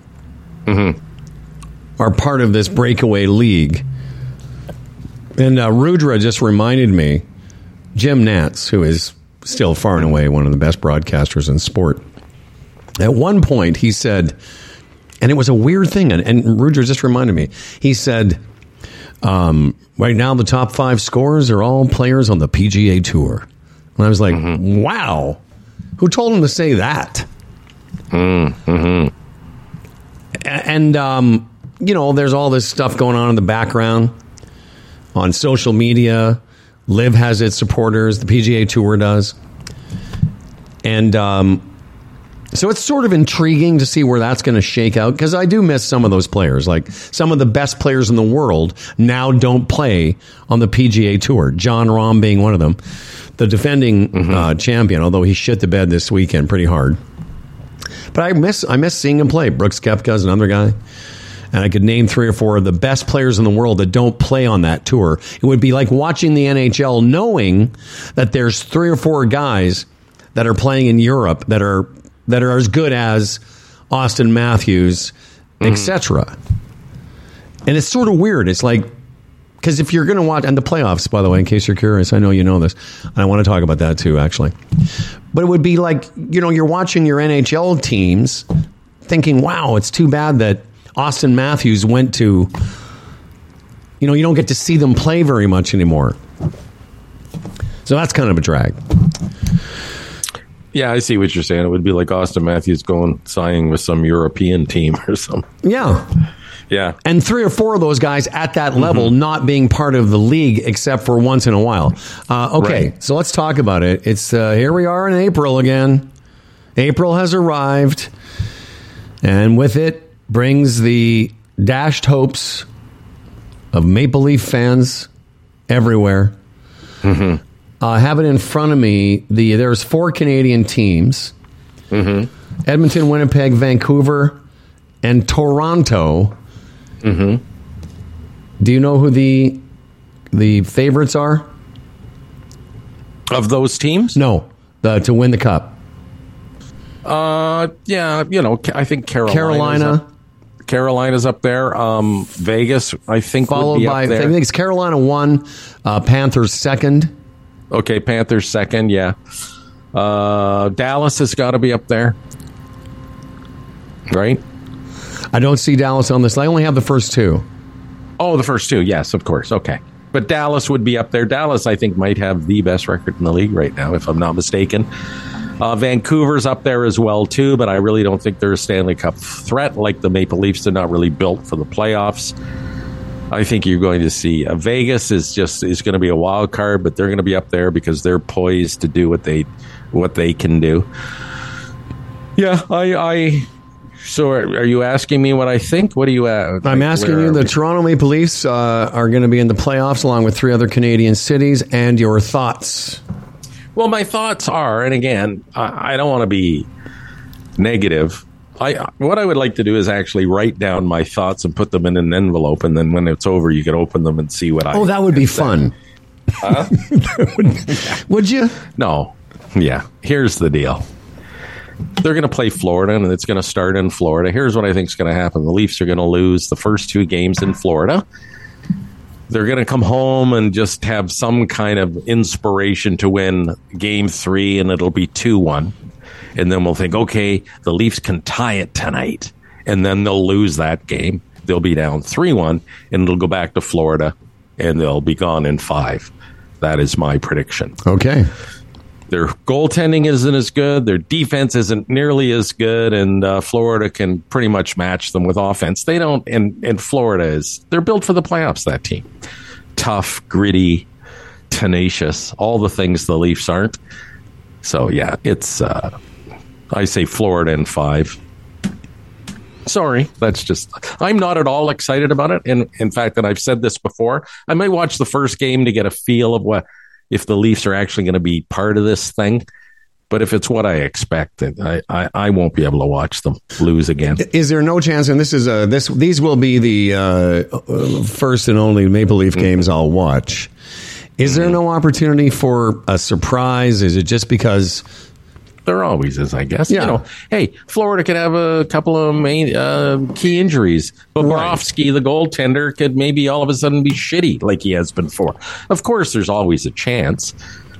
A: are part of this breakaway league. And uh, Rudra just reminded me, Jim Nantz, who is still far and away one of the best broadcasters in sport, at one point he said, and it was a weird thing, and, and Rudra just reminded me, he said, um, right now the top five scorers are all players on the P G A Tour. And I was like, wow, who told him to say that?
C: Mm-hmm.
A: And, um, you know, there's all this stuff going on in the background on social media. Liv has its supporters. The P G A Tour does. And um, so it's sort of intriguing to see where that's going to shake out because I do miss some of those players. Like some of the best players in the world now don't play on the P G A Tour. Jon Rahm being one of them. The defending mm-hmm. uh, champion, although he shit the bed this weekend pretty hard. But I miss I miss seeing him play. Brooks Koepka is another guy. And I could name three or four of the best players in the world that don't play on that tour. It would be like watching the N H L knowing that there's three or four guys that are playing in Europe that are that are as good as Austin Matthews, mm-hmm. et cetera. And it's sort of weird. It's like, because if you're going to watch, and the playoffs, by the way, in case you're curious, I know you know this, and I want to talk about that too, actually. But it would be like, you know, you're watching your N H L teams thinking, wow, it's too bad that Austin Matthews went to, you know, you don't get to see them play very much anymore. So that's kind of a drag.
C: Yeah, I see what you're saying. It would be like Austin Matthews going signing with some European team or something.
A: Yeah.
C: Yeah.
A: And three or four of those guys at that level mm-hmm. not being part of the league except for once in a while. Uh, okay, right. So let's talk about it. It's uh, here we are in April again. April has arrived, and with it brings the dashed hopes of Maple Leaf fans everywhere. Mm-hmm. I have it in front of me. The There's four Canadian teams. Mm-hmm. Edmonton, Winnipeg, Vancouver, and Toronto. Mm-hmm. Do you know who the the favorites are?
C: Of those teams?
A: No, the, to win the cup.
C: Uh, yeah, you know, I think Carolina.
A: Carolina.
C: Up, Carolina's up there. Um, Vegas, I think,
A: followed
C: would be
A: by
C: up there.
A: I think it's Carolina one, uh, Panthers second.
C: Okay, Panthers second. Yeah, uh, Dallas has got to be up there, right?
A: I don't see Dallas on this. I only have the first two.
C: Oh, the first two. Yes, of course. Okay. But Dallas would be up there. Dallas, I think, might have the best record in the league right now, if I'm not mistaken. Uh, Vancouver's up there as well, too, but I really don't think they're a Stanley Cup threat like the Maple Leafs. They're not really built for the playoffs. I think you're going to see uh, Vegas is just is going to be a wild card, but they're going to be up there because they're poised to do what they what they can do. Yeah, I... I So are, are you asking me what I think? What do you ask?
A: I'm asking you, the we? Toronto Maple Leafs uh, are going to be in the playoffs along with three other Canadian cities, and your thoughts?
C: Well, my thoughts are, and again, I, I don't want to be negative. I What I would like to do is actually write down my thoughts and put them in an envelope, and then when it's over, you can open them and see what I
A: Oh, that would be fun.
C: Huh?
A: would, would you?
C: No. Yeah. Here's the deal. They're going to play Florida, and it's going to start in Florida. Here's what I think is going to happen. The Leafs are going to lose the first two games in Florida. They're going to come home and just have some kind of inspiration to win game three, and it'll be two one. And then we'll think, okay, the Leafs can tie it tonight. And then they'll lose that game. They'll be down three one, and it'll go back to Florida, and they'll be gone in five. That is my prediction.
A: Okay.
C: Their goaltending isn't as good. Their defense isn't nearly as good, and uh, Florida can pretty much match them with offense. They don't, and, and Florida is, they're built for the playoffs, that team. Tough, gritty, tenacious, all the things the Leafs aren't. So, yeah, it's, uh, I say Florida in five. Sorry, that's just, I'm not at all excited about it. And in fact, and I've said this before, I might watch the first game to get a feel of what, if the Leafs are actually going to be part of this thing. But if it's what I expect, I, I, I won't be able to watch them lose again. Is
A: there no chance, and this is a, this these will be the uh, first and only Maple Leaf games mm-hmm. I'll watch. Is mm-hmm. there no opportunity for a surprise? Is it just because...
C: There always is, I guess.
A: Yeah.
C: You know, hey, Florida could have a couple of main uh, key injuries. Bobrovsky, right. the goaltender, could maybe all of a sudden be shitty like he has before. Of course, there's always a chance.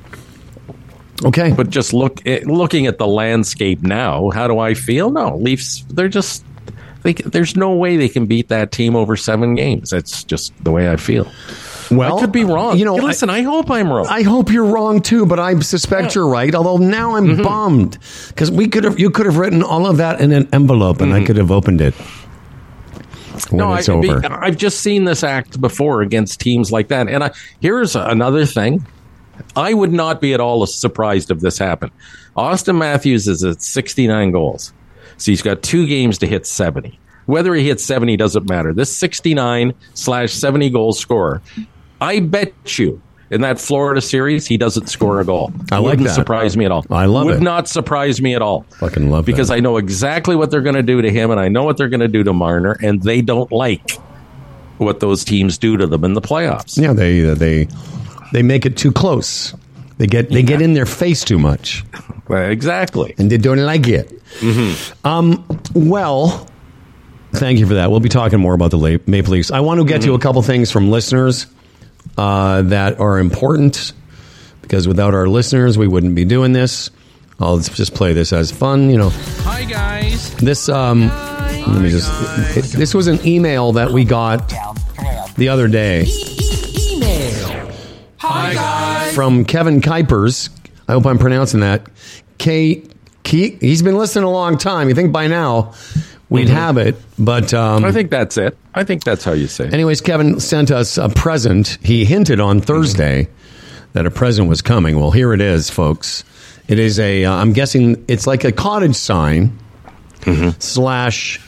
A: Okay.
C: But just look at, looking at the landscape now, how do I feel? No, Leafs, they're just... They, there's no way they can beat that team over seven games. That's just the way I feel.
A: Well,
C: I could be wrong.
A: You know,
C: hey, listen, I, I hope I'm wrong.
A: I hope you're wrong too, but I suspect yeah. you're right. Although now I'm mm-hmm. bummed because we could have, you could have written all of that in an envelope, and mm-hmm. I could have opened it when
C: no,
A: it's
C: I,
A: over.
C: Be, I've just seen this act before against teams like that, and I, here's another thing: I would not be at all surprised if this happened. Austin Matthews is at sixty-nine goals, so he's got two games to hit seventy. Whether he hits seventy doesn't matter. This sixty-nine slash seventy goal scorer. I bet you in that Florida series, he doesn't score a goal.
A: I like
C: Wouldn't
A: that.
C: surprise me at all.
A: I love
C: Would
A: it.
C: Would not surprise me at all.
A: Fucking love
C: because
A: that.
C: I know exactly what they're going to do to him, and I know what they're going to do to Marner, and they don't like what those teams do to them in the playoffs.
A: Yeah, they uh, they they make it too close. They get they yeah. get in their face too much.
C: Exactly,
A: and they don't like it.
C: Mm-hmm.
A: Um. Well. Thank you for that. We'll be talking more about the Maple Leafs. I want to get mm-hmm. to a couple things from listeners uh, that are important, because without our listeners, we wouldn't be doing this. I'll just play this as fun, you know.
H: Hi, guys.
A: This, um,
H: Hi.
A: let me just, it, this was an email that we got the other day.
H: Email. Hi, guys.
A: From Kevin Kuipers. I hope I'm pronouncing that. K, K, he's been listening a long time. You think by now... we'd
C: Mhm.
A: have it. But um,
C: I think that's it. I think that's how you say it.
A: anyways, Kevin sent us a present. He hinted on Thursday that a present was coming. Well, here it is, folks. It is a, uh, I'm guessing it's like a cottage sign slash,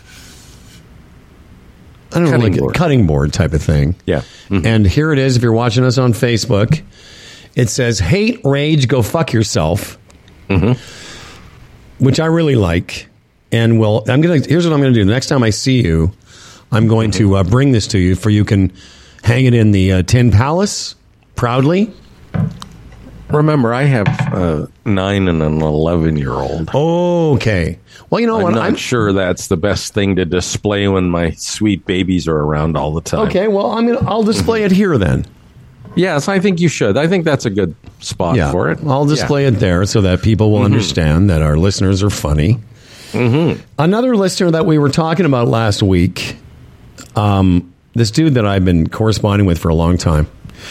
A: I don't know,
C: Cutting
A: like
C: board.
A: a cutting board type of thing.
C: Yeah. Mhm.
A: And here it is. If you're watching us on Facebook, it says, hate, rage, go fuck yourself, which I really like. And well, I'm going to, here's what I'm going to do. The next time I see you, I'm going to uh, bring this to you for you can hang it in the uh, Tin Palace proudly.
C: Remember, I have a nine and an eleven-year-old.
A: Okay. Well, you know
C: I'm
A: what?
C: not
A: I'm
C: sure that's the best thing to display when my sweet babies are around all the time.
A: okay. Well, I'm gonna, I'll display it here then.
C: Yes, I think you should. I think that's a good spot
A: Yeah,
C: for it.
A: I'll display it there so that people will understand that our listeners are funny.
C: Mm-hmm.
A: Another listener that we were talking about last week, um, this dude that I've been corresponding with for a long time,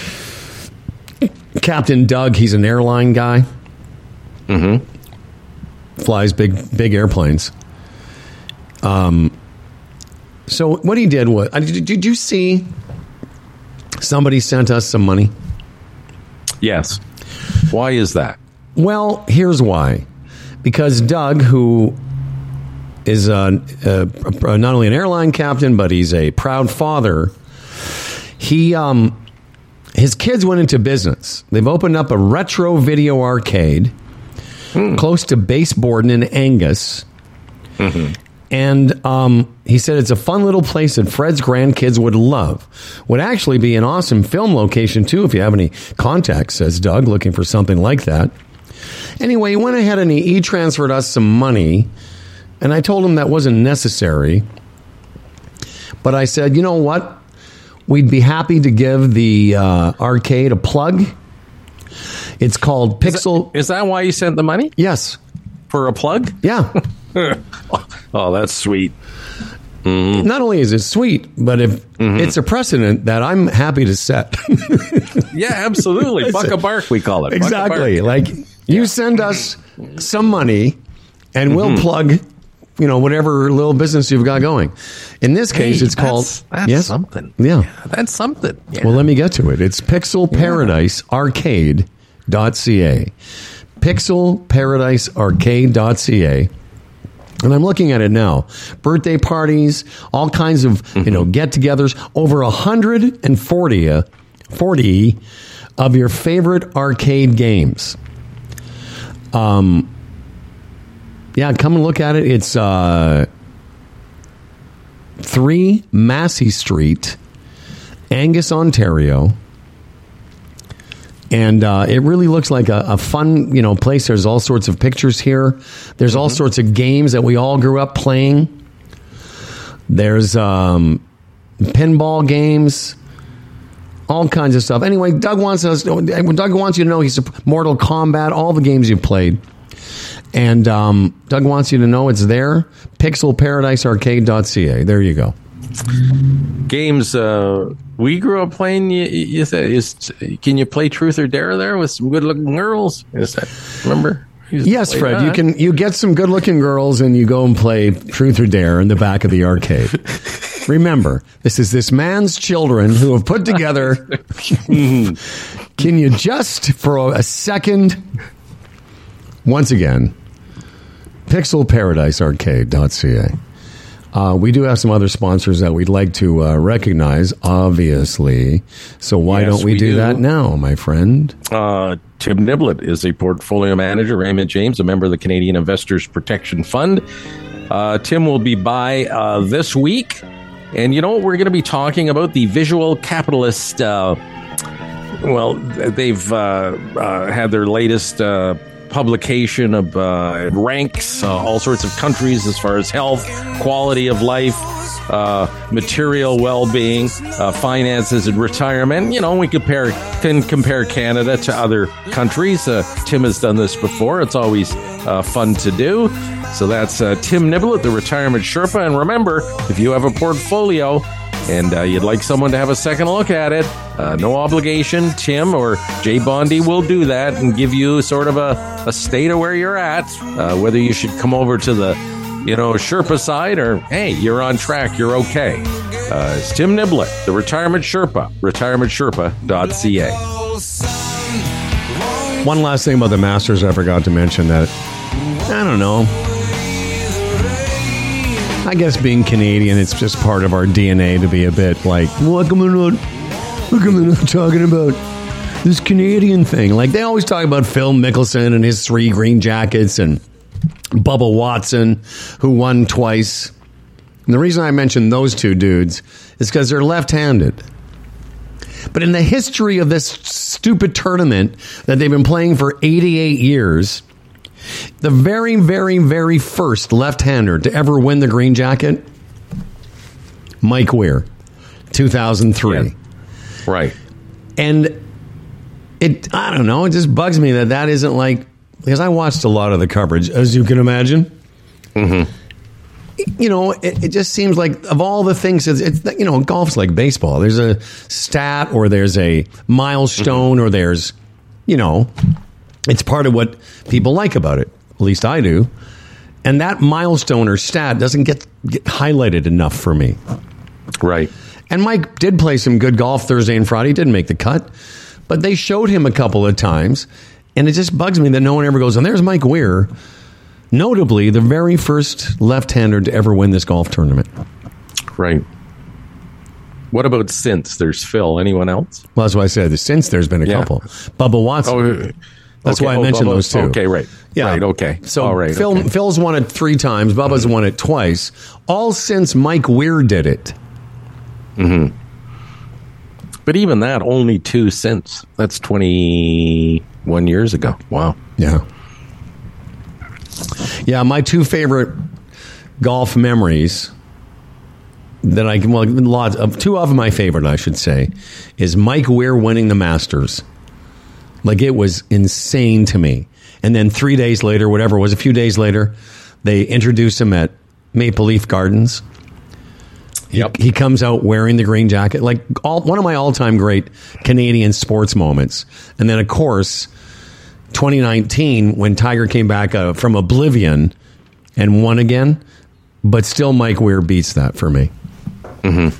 A: Captain Doug. He's an airline guy.
C: Mm-hmm.
A: Flies big big airplanes. Um. So what he did was, uh, did, did you see? Somebody sent us some money.
C: Yes. Why is that?
A: Well, here's why. Because Doug, who is uh, uh, not only an airline captain, but he's a proud father, he um, his kids went into business. They've opened up a retro video arcade close to Baseborden in Angus.
C: Mm-hmm.
A: And um, he said it's a fun little place that Fred's grandkids would love. Would actually be an awesome film location, too, if you have any contacts, says Doug, looking for something like that. Anyway, he went ahead and he e-transferred us some money, and I told him that wasn't necessary. But I said, you know what? We'd be happy to give the uh, arcade a plug. It's called Pixel...
C: Is that why you sent the money?
A: Yes.
C: For a plug?
A: Yeah.
C: Oh, that's sweet.
A: Mm-hmm. Not only is it sweet, but if mm-hmm. it's a precedent that I'm happy to set.
C: Yeah, absolutely. Buck a bark, we call it.
A: Exactly. Like you send us some money and we'll mm-hmm. plug, you know, whatever little business you've got going. In this case,
C: hey,
A: it's
C: that's,
A: called
C: that's
A: yes?
C: something.
A: Yeah.
C: yeah. That's something. Yeah.
A: Well, let me get to it. It's Pixel Paradise Arcade dot c a. Pixel Paradise Arcade dot c a. And I'm looking at it now. Birthday parties, all kinds of, mm-hmm. you know, get-togethers. Over one hundred forty, uh, forty of your favorite arcade games. Um, yeah, come and look at it. It's uh, three Massey Street, Angus, Ontario. And uh, it really looks like a, a fun, you know, place. There's all sorts of pictures here. There's mm-hmm. all sorts of games that we all grew up playing. There's um, pinball games, all kinds of stuff. Anyway, Doug wants us. Doug wants you to know he's a Mortal Kombat, all the games you've played, and um, Doug wants you to know it's there. Pixel Paradise Arcade dot c a. There you go.
C: Games uh, we grew up playing. You, you said, is, can you play Truth or Dare there with some good-looking girls? Is that remember?
A: Yes, Fred. That. You can you get some good-looking girls and you go and play Truth or Dare in the back of the arcade. Remember, this is this man's children who have put together. Can you just for a second, once again, Pixel Paradise Arcade dot c a. Uh, we do have some other sponsors that we'd like to uh, recognize, obviously. So why yes, don't we, we do, do that now, my friend?
C: Uh, Tim Niblett is a portfolio manager. Raymond James, a member of the Canadian Investors Protection Fund. Uh, Tim will be by uh, this week. And you know what? We're going to be talking about the Visual Capitalist. Uh, well, they've uh, uh, had their latest uh, publication of uh, it ranks uh, all sorts of countries as far as health, quality of life, uh, material well-being, uh, finances, and retirement. You know, we compare can compare Canada to other countries. Uh, Tim has done this before. It's always uh, fun to do. So that's uh, Tim Niblett, the Retirement Sherpa. And remember, if you have a portfolio and uh, you'd like someone to have a second look at it, uh, no obligation. Tim or Jay Bondi will do that and give you sort of a, a state of where you're at, uh, whether you should come over to the you know, Sherpa side, or hey, you're on track, you're okay. Uh, it's Tim Niblett, the Retirement Sherpa, retirement sherpa dot c a.
A: One last thing about the Masters I forgot to mention that, I don't know. I guess being Canadian, it's just part of our D N A to be a bit like, what come on, what come on talking about this Canadian thing? Like, they always talk about Phil Mickelson and his three green jackets and Bubba Watson, who won twice. And the reason I mention those two dudes is because they're left-handed. But in the history of this stupid tournament that they've been playing for eighty-eight years, the very, very, very first left-hander to ever win the green jacket, Mike Weir, two thousand three.
C: Yeah. Right.
A: And it, I don't know, it just bugs me that that isn't like, because I watched a lot of the coverage, as you can imagine.
C: Mm-hmm.
A: You know, it, it just seems like of all the things, it's, it's, you know, golf's like baseball. There's a stat or there's a milestone or there's, you know, it's part of what people like about it. At least I do. And that milestone or stat doesn't get, get highlighted enough for me.
C: Right.
A: And Mike did play some good golf Thursday and Friday. He didn't make the cut. But they showed him a couple of times. And it just bugs me that no one ever goes, and there's Mike Weir. Notably, the very first left-hander to ever win this golf tournament.
C: Right. What about since? There's Phil. Anyone else?
A: Well, that's why I said since there's been a
C: Yeah.
A: couple. Bubba Watson.
C: Oh,
A: that's
C: okay.
A: why I
C: Oh,
A: mentioned
C: Bubba.
A: those two.
C: Okay, right.
A: Yeah.
C: Right, okay.
A: So
C: All right,
A: Phil,
C: okay.
A: Phil's won it three times. Bubba's won it twice. All since Mike Weir did it.
C: Mm-hmm. But even that, only two since. That's twenty-one years ago. Wow.
A: Yeah. Yeah, my two favorite golf memories that I can, well, lots of, two of my favorite, I should say, is Mike Weir winning the Masters. Like, it was insane to me. And then three days later, whatever it was, a few days later, they introduced him at Maple Leaf Gardens.
C: Yep.
A: He, he comes out wearing the green jacket. Like, all, one of my all-time great Canadian sports moments. And then, of course, twenty nineteen, when Tiger came back uh, from oblivion and won again. But still, Mike Weir beats that for me.
C: Mm-hmm.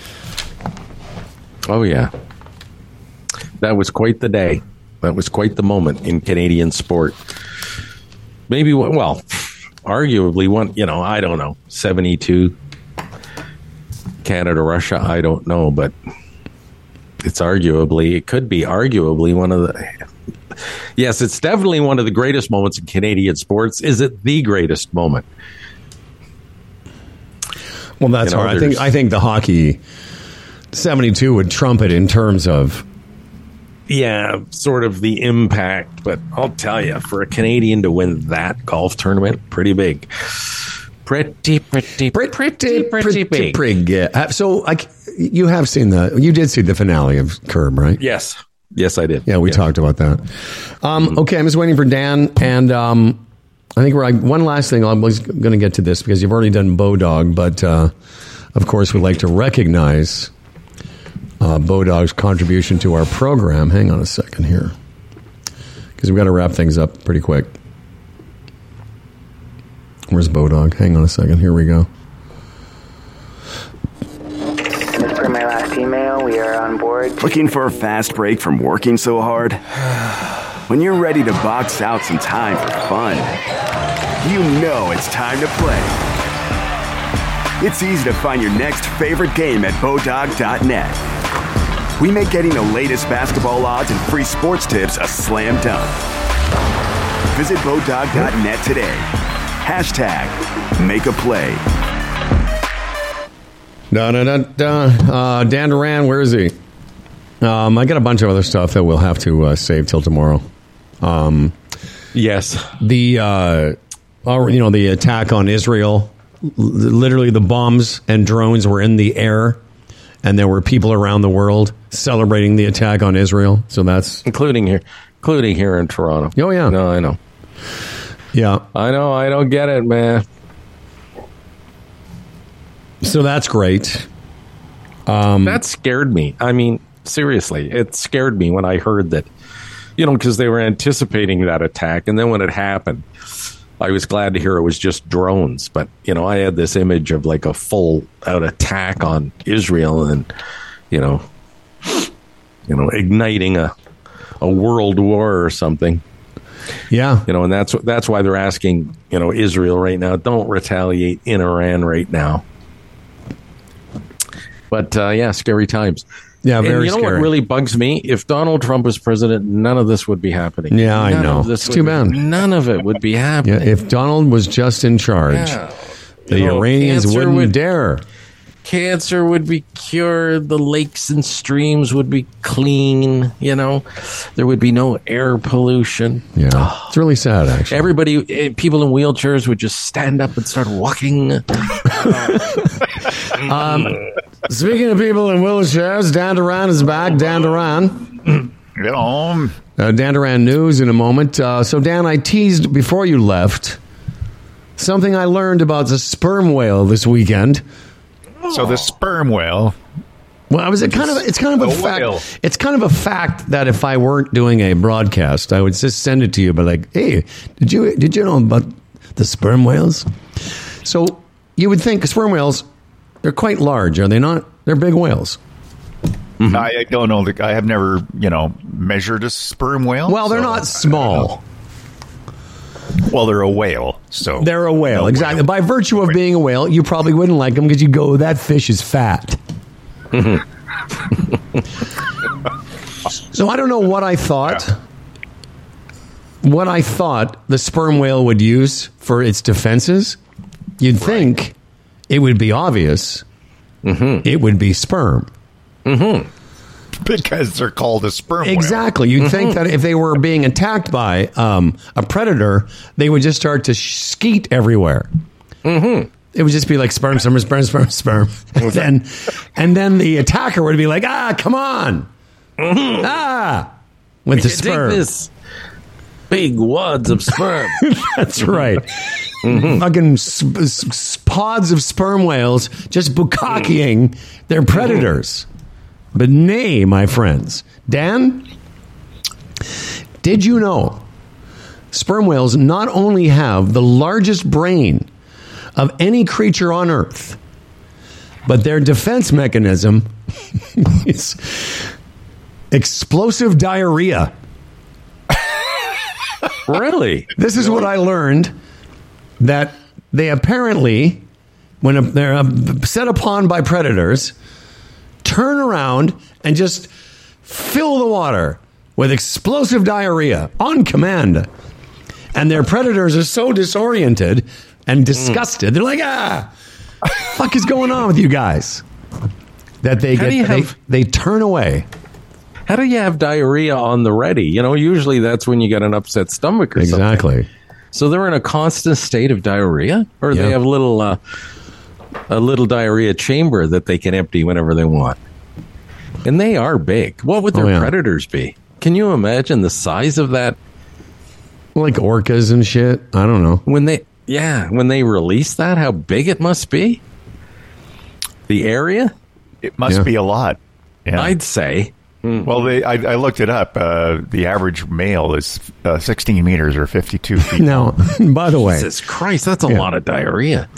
C: Oh, yeah. That was quite the day. That was quite the moment in Canadian sport. Maybe, well, arguably one, you know, I don't know, seventy-two, Canada, Russia, I don't know, but it's arguably, it could be arguably one of the, yes, it's definitely one of the greatest moments in Canadian sports. Is it the greatest moment?
A: Well, that's
C: You know,
A: hard. I think
C: there's-
A: I think the hockey seventy-two would trump it in terms of,
C: Yeah, sort of the impact, but I'll tell you, for a Canadian to win that golf tournament, pretty big. Pretty, pretty, pretty, pretty, pretty big.
A: prig. Yeah. Uh, So I, you have seen the, you did see the finale of Curb, right?
C: Yes. Yes, I did.
A: Yeah, we
C: Yes.
A: talked about that. Um, okay, I'm just waiting for Dan, and um, I think we're one last thing. I was going to get to this because you've already done Bodog, but uh, of course, we'd like to recognize uh, Bodog's contribution to our program. Hang on a second here, because we've got to wrap things up pretty quick. Where's Bodog? Hang on a second. Here we go.
I: As per my last email, we are on board.
J: Looking for a fast break from working so hard? When you're ready to box out some time for fun, you know it's time to play. It's easy to find your next favorite game at Bodog dot net. We make getting the latest basketball odds and free sports tips a slam dunk. Visit Bodog dot net today. Hashtag make a play.
A: Da, da, da, da. Uh, Dan Duran, where is he? Um, I got a bunch of other stuff that we'll have to uh, save till tomorrow. Um,
C: yes.
A: The, uh, our, you know, the attack on Israel, L- literally the bombs and drones were in the air, and there were people around the world celebrating the attack on Israel. So that's...
C: Including here, including here in Toronto.
A: Oh, yeah.
C: No, I know.
A: Yeah.
C: I know. I don't get it, man.
A: So that's great. Um,
C: that scared me. I mean, seriously, it scared me when I heard that, you know, because they were anticipating that attack. And then when it happened, I was glad to hear it was just drones. But, you know, I had this image of like a full out attack on Israel and, you know, you know, igniting a, a world war or something.
A: Yeah.
C: You know, and that's that's why they're asking, you know, Israel right now, don't retaliate in Iran right now. But, uh, yeah, scary times.
A: Yeah, very
C: and you know
A: scary.
C: what really bugs me? If Donald Trump was president, none of this would be happening.
A: Yeah, I
C: none
A: know.
C: Of this
A: it's
C: would
A: too
C: be-
A: bad.
C: None of it would be happening.
A: Yeah, if Donald was just in charge,
C: Yeah.
A: the
C: You know,
A: Iranians
C: cancer
A: wouldn't
C: would-
A: dare.
C: Cancer would be cured. The lakes and streams would be clean. You know, there would be no air pollution.
A: Yeah, it's really sad, actually.
C: Everybody, eh, people in wheelchairs would just stand up and start walking.
A: Um, speaking of people in wheelchairs, Dan Duran is back. Dan Duran.
D: Get home.
A: Uh, Dan Duran news in a moment. Uh, so, Dan, I teased before you left something I learned about the sperm whale this weekend.
D: So the sperm whale.
A: Well, I was it kind of it's kind of a
D: A whale.
A: fact. It's kind of a fact that if I weren't doing a broadcast, I would just send it to you. But like, hey, did you did you know about the sperm whales? So you would think sperm whales, they're quite large, are they not? They're big whales.
D: I, I don't know. I have never, you know, measured a sperm whale.
A: Well, they're
D: so
A: not
D: I
A: small.
D: don't know. Well, they're a whale, so
A: They're a whale,
D: No
A: exactly.
D: whale.
A: By virtue of being a whale, you probably wouldn't like them because you go, that fish is fat. So I don't know what I thought. What I thought the sperm whale would use for its defenses. You'd think it would be obvious. It would be sperm.
D: because they're called a sperm whale.
A: Exactly. You'd think that if they were being attacked by um, a predator, they would just start to sh- skeet everywhere. Mm-hmm. It would just be like sperm, sperm, sperm, sperm, sperm. And then, and then the attacker would be like, ah, come on. Ah, with the sperm.
C: Take this big wads of sperm.
A: That's right. Fucking sp- s- pods of sperm whales just bukkakeing their predators. But nay, my friends. Dan, did you know sperm whales not only have the largest brain of any creature on Earth, but their defense mechanism is explosive diarrhea.
C: Really?
A: This is what I learned, that they apparently, when they're uh, set upon by predators, turn around and just fill the water with explosive diarrhea on command. And their predators are so disoriented and disgusted. They're like, ah, fuck is going on with you guys? That they
C: How
A: get
C: do you
A: they,
C: have-
A: they turn away.
C: How do you have diarrhea on the ready? You know, usually that's when you get an upset stomach or something.
A: Exactly.
C: So they're in a constant state of diarrhea, or
A: Yeah.
C: they have a little uh, a little diarrhea chamber that they can empty whenever they want. And they are big. What would their
A: Oh, yeah.
C: predators be? Can you imagine the size of that
A: Like orcas and shit. I don't know.
C: when they yeah, when they release that, how big it must be? The area?
D: It must
A: Yeah.
D: be a lot. Yeah.
C: I'd say.
D: Well, they, I, I looked it up. Uh, the average male is uh, sixteen meters or fifty-two feet.
A: Now, by the way,
C: Jesus Christ, that's a
A: Yeah.
C: lot of diarrhea.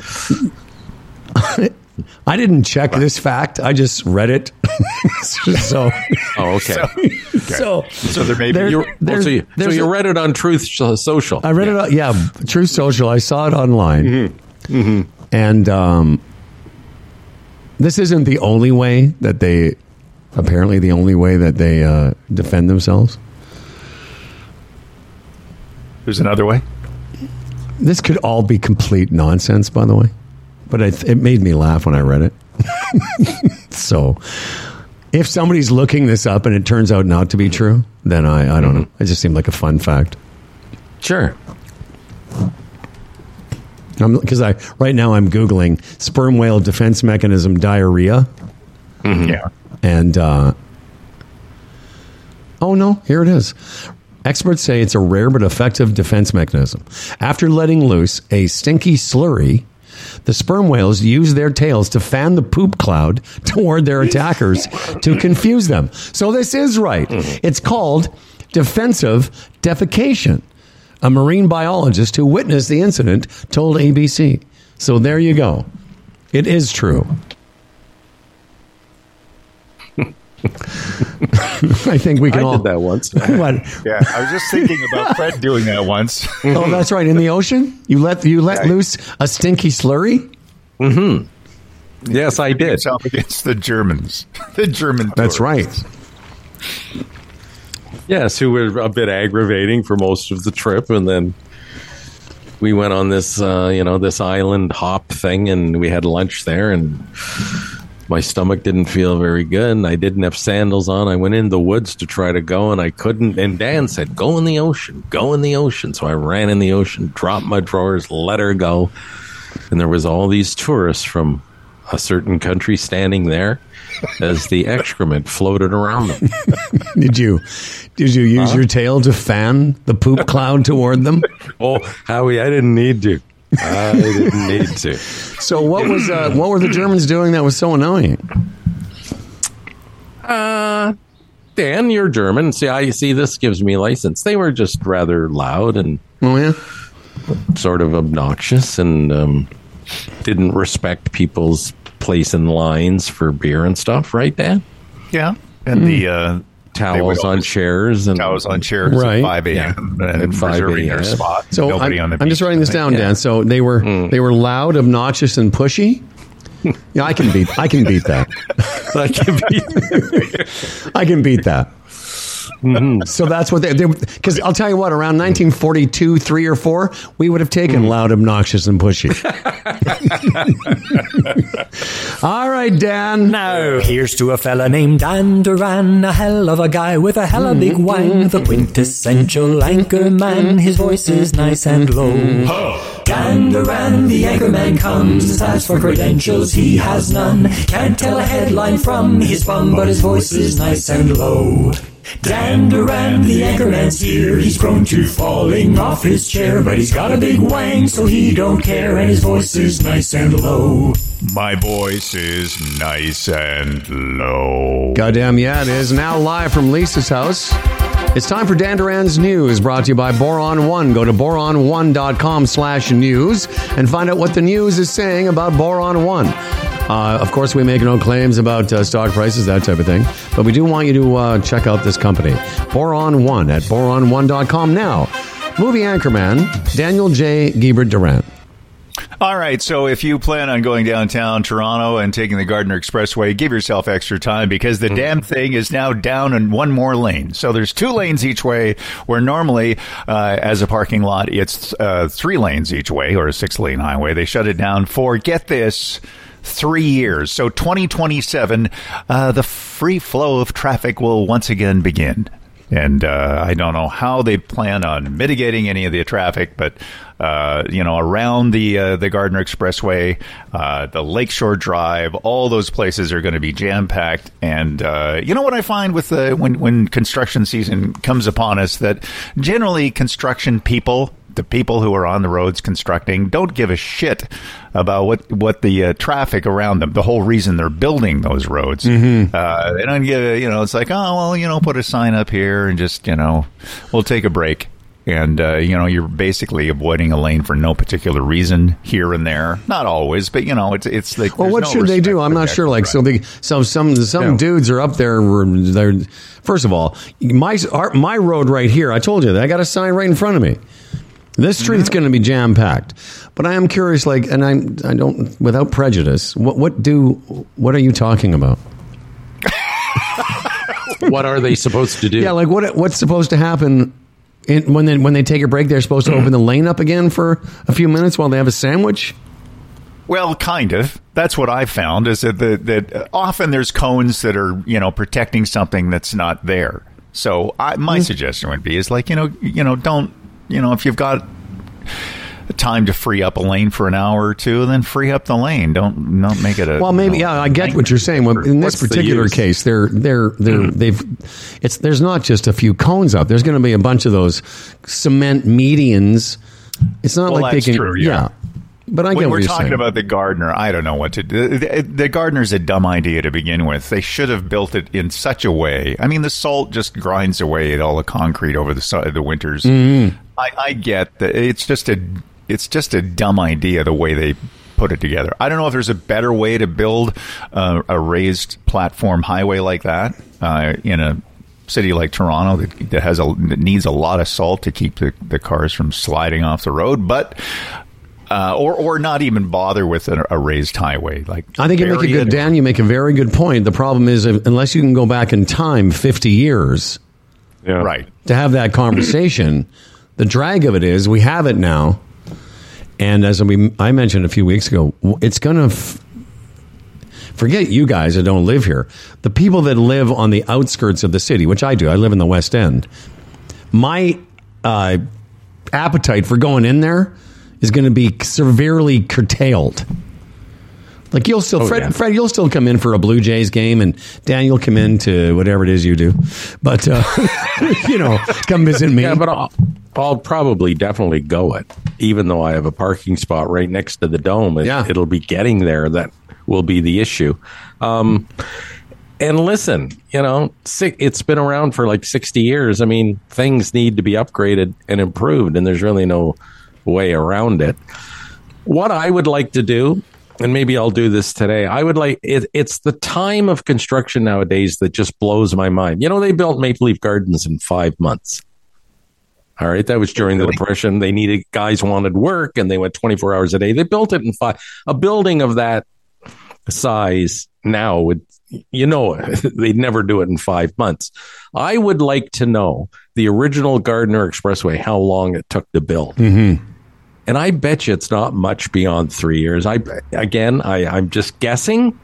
A: I didn't check this fact. I just read it. so,
C: Oh, okay.
A: so,
D: So there may be.
A: There-
C: You're, oh,
A: there's-
C: so you, so
A: there's
C: you
A: a-
C: read it on Truth Social.
A: I read it. on- Yeah, Truth Social. I saw it online, and um, this isn't the only way that they. Apparently, the only way that they uh, defend themselves.
D: There's another way.
A: This could all be complete nonsense, by the way, but it, it made me laugh when I read it. So, if somebody's looking this up and it turns out not to be true, then I, I don't know. It just seemed like a fun fact.
C: Sure.
A: Because I right now I'm googling sperm whale defense mechanism diarrhea,
D: Yeah.
A: and uh, oh no, here it is. Experts say it's a rare but effective defense mechanism. After letting loose a stinky slurry, the sperm whales use their tails to fan the poop cloud toward their attackers to confuse them. So this is right. It's called defensive defecation. A marine biologist who witnessed the incident told A B C. So there you go. It is true. I think we can
C: I
A: all
C: did that once.
A: What?
D: Yeah, I was just thinking about Fred doing that once.
A: Oh, that's right. In the ocean, you let you let
D: Yeah.
A: loose a stinky slurry.
C: Mm-hmm. Yes, I did.
D: Up against the Germans. The German.
A: That's
D: tourists.
A: right.
C: Yes, who were a bit aggravating for most of the trip, and then we went on this, uh, you know, this island hop thing, and we had lunch there, and my stomach didn't feel very good, and I didn't have sandals on. I went in the woods to try to go, and I couldn't. And Dan said, "Go in the ocean, go in the ocean." So I ran in the ocean, dropped my drawers, let her go, and there was all these tourists from a certain country standing there as the excrement floated around them.
A: Did you did you use
C: Huh?
A: your tail to fan the poop cloud toward them?
C: Oh, Howie, I didn't need to. I didn't need to.
A: So what was uh, what were the Germans doing that was so annoying?
C: Uh, Dan, you're German. See, I see. This gives me license. They were just rather loud and
A: Oh yeah,
C: sort of obnoxious, and um, didn't respect people's place in lines for beer and stuff. Right, Dan?
D: Yeah, and the uh,
C: Towels on chairs and
D: towels on chairs
A: Right.
D: at five a.m. and
C: At five
D: reserving
C: a.m.
D: their spot.
A: So
D: Nobody
A: I'm,
D: on the
A: I'm
D: beach.
A: just writing this down,
C: Yeah.
A: Dan. So they were
C: Mm.
A: they were loud, obnoxious, and pushy. Yeah, I can beat I can beat that.
C: I can be.
A: I can beat that. So that's what they because I'll tell you what, around nineteen forty-two, three or four, we would have taken loud, obnoxious, and pushy. All right, Dan.
K: Now, here's to a fella named Dan Duran, a hell of a guy with a hella big wang, the quintessential anchor man. His voice is nice and low. Dan Duran, the anchor man comes. As for credentials, he has none. Can't tell a headline from his bum, but his voice is nice and low. Dan Duran, the anchorman's here. He's prone to falling off his chair, but he's got a big wang, so he don't care, and his voice is nice and low.
D: My voice is nice and low.
A: Goddamn, yeah, it is. Now live from Lisa's house. It's time for Dan Duran's News, brought to you by Boron One. Go to boron one dot com slash news and find out what the news is saying about Boron One. Uh, of course, we make no claims about uh, stock prices, that type of thing, but we do want you to uh, check out this company, Boron One, at boron one dot com. Now, movie anchorman Daniel J. Giebert Duran.
D: All right, so if you plan on going downtown Toronto and taking the Gardiner Expressway, give yourself extra time because the damn thing is now down in one more lane. So there's two lanes each way, where normally, uh, as a parking lot, it's uh, three lanes each way, or a six-lane highway. They shut it down for, get this, three years. So twenty twenty-seven, uh, the free flow of traffic will once again begin. And uh, I don't know how they plan on mitigating any of the traffic, but uh, you know, around the uh, the Gardiner Expressway, uh, the Lakeshore Drive, all those places are going to be jam packed. And uh, you know what I find with the when when construction season comes upon us, that generally construction people, the people who are on the roads constructing, don't give a shit about what what the uh, traffic around them. The whole reason they're building those roads, mm-hmm. uh, they don't give. You know, it's like, oh well, you know, put a sign up here and just, you know, we'll take a break. And uh, you know, you're basically avoiding a lane for no particular reason here and there. Not always, but you know, it's it's like.
A: Well, what
D: no
A: should they do?
D: respect
A: I'm
D: for
A: not
D: the
A: sure. Like, so they, so some some
D: Yeah.
A: dudes are up there. They're first of all, my our, my road right here. I told you that I got a sign right in front of me. This street's
D: Mm-hmm.
A: going to be jam packed, but I am curious. Like, and I'm I don't without prejudice. What what do what are you talking about?
C: What are they supposed to do?
A: Yeah, like what what's supposed to happen in, when they when they take a break? They're supposed to open the lane up again for a few minutes while they have a sandwich.
D: Well, kind of. That's what I've found, is that the, that often there's cones that are, you know, protecting something that's not there. So I, my mm. suggestion would be is like, you know, you know, don't, you know, if you've got time to free up a lane for an hour or two, then free up the lane. Don't don't make it a.
A: Well, maybe
D: you know,
A: yeah, I get what you're saying. Well, in this particular the case, they're they're they're mm. they've it's there's not just a few cones up. There's going to be a bunch of those cement medians. It's not
D: well,
A: like they can.
D: True, yeah.
A: yeah. But I get
D: when
A: what
D: we're
A: you're
D: talking
A: saying.
D: about the Gardner, I don't know what to do. The, the Gardner's a dumb idea to begin with. They should have built it in such a way. I mean, the salt just grinds away at all the concrete over the su- the winters.
A: Mm-hmm.
D: I, I get that it's just a it's just a dumb idea the way they put it together. I don't know if there's a better way to build uh, a raised platform highway like that uh, in a city like Toronto that, that has a that needs a lot of salt to keep the, the cars from sliding off the road, but uh, or or not even bother with a, a raised highway. Like
A: I think you make a good
D: it.
A: Dan. You make a very good point. The problem is, if, unless you can go back in time fifty years,
C: Yeah.
D: right,
A: to have that conversation, the drag of it is we have it now, and as we I mentioned a few weeks ago, it's going to. F- Forget you guys that don't live here. The people that live on the outskirts of the city, which I do, I live in the West End. My uh, appetite for going in there is going to be severely curtailed. Like you'll still,
C: Oh,
A: Fred,
C: yeah.
A: Fred, you'll still come in for a Blue Jays game, and Dan, you'll come in to whatever it is you do. But uh, you know, come visit me.
C: Yeah, but I'll, I'll probably definitely go it, even though I have a parking spot right next to the dome. It,
A: Yeah.
C: It'll be getting there that will be the issue. Um, and listen, you know, si- it's been around for like sixty years. I mean, things need to be upgraded and improved, and there's really no way around it. What I would like to do, and maybe I'll do this today, I would like, it, it's the time of construction nowadays that just blows my mind. You know, they built Maple Leaf Gardens in five months. All right. That was during the Depression. They needed, guys wanted work, and they went twenty-four hours a day. They built it in five. A building of that size now would, you know, they'd never do it in five months. I would like to know the original Gardner Expressway, how long it took to build.
A: Mm-hmm.
C: And I bet you it's not much beyond three years. I again, I, I'm just guessing,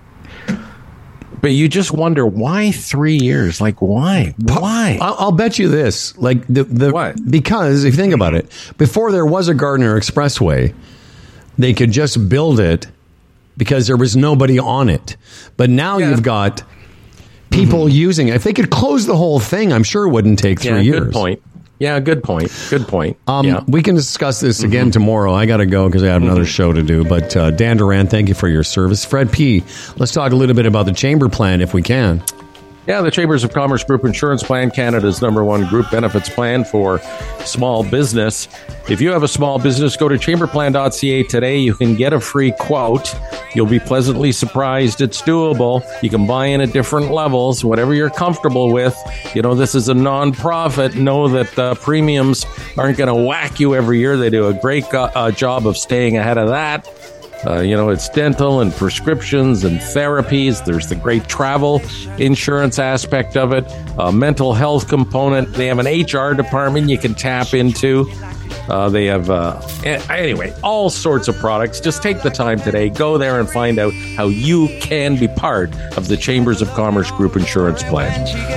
C: but you just wonder why three years? Like why? Why?
A: I'll, I'll bet you this. Like the the
C: What?
A: Because if you think about it, before there was a Gardner Expressway, they could just build it because there was nobody on it. But now
C: Yeah.
A: you've got people using it. If they could close the whole thing, I'm sure it wouldn't take three
C: Yeah,
A: years.
C: good point. Yeah, good point. Good point.
A: Um,
C: yeah.
A: We can discuss this again tomorrow. I got to go because I have another show to do. But uh, Dan Duran, thank you for your service. Fred P., let's talk a little bit about the Chamber Plan if we can.
C: Yeah, the Chambers of Commerce Group Insurance Plan, Canada's number one group benefits plan for small business. If you have a small business, go to chamber plan dot c a today. You can get a free quote. You'll be pleasantly surprised it's doable. You can buy in at different levels, whatever you're comfortable with. You know, this is a nonprofit. Know that uh, premiums aren't going to whack you every year. They do a great go- uh, job of staying ahead of that. Uh, you know, it's dental and prescriptions and therapies. There's the great travel insurance aspect of it, a mental health component. They have an H R department you can tap into. Uh, they have, uh, anyway, all sorts of products. Just take the time today. Go there and find out how you can be part of the Chambers of Commerce Group Insurance Plan.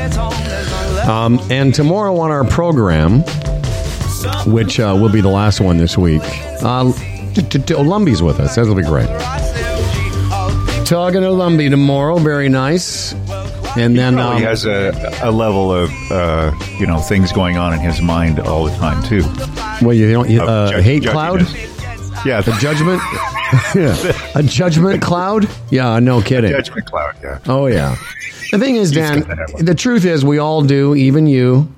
A: Um, and tomorrow on our program, which uh, will be the last one this week, uh, t- t- t- Lumby's with us. That'll be great. Talking to Lumby tomorrow. Very nice. And then
D: He
A: um,
D: has a, a level of uh, you know things going on in his mind all the time too.
A: well, you don't you,
D: Of
A: uh,
D: judge-
A: hate cloud,
D: judginess. Yeah,
A: the judgment, yeah. a judgment cloud. Yeah, no kidding.
D: judgment cloud. Yeah.
A: Oh yeah. The thing is, Dan,
D: got that one.
A: the truth is, we all do. Even you,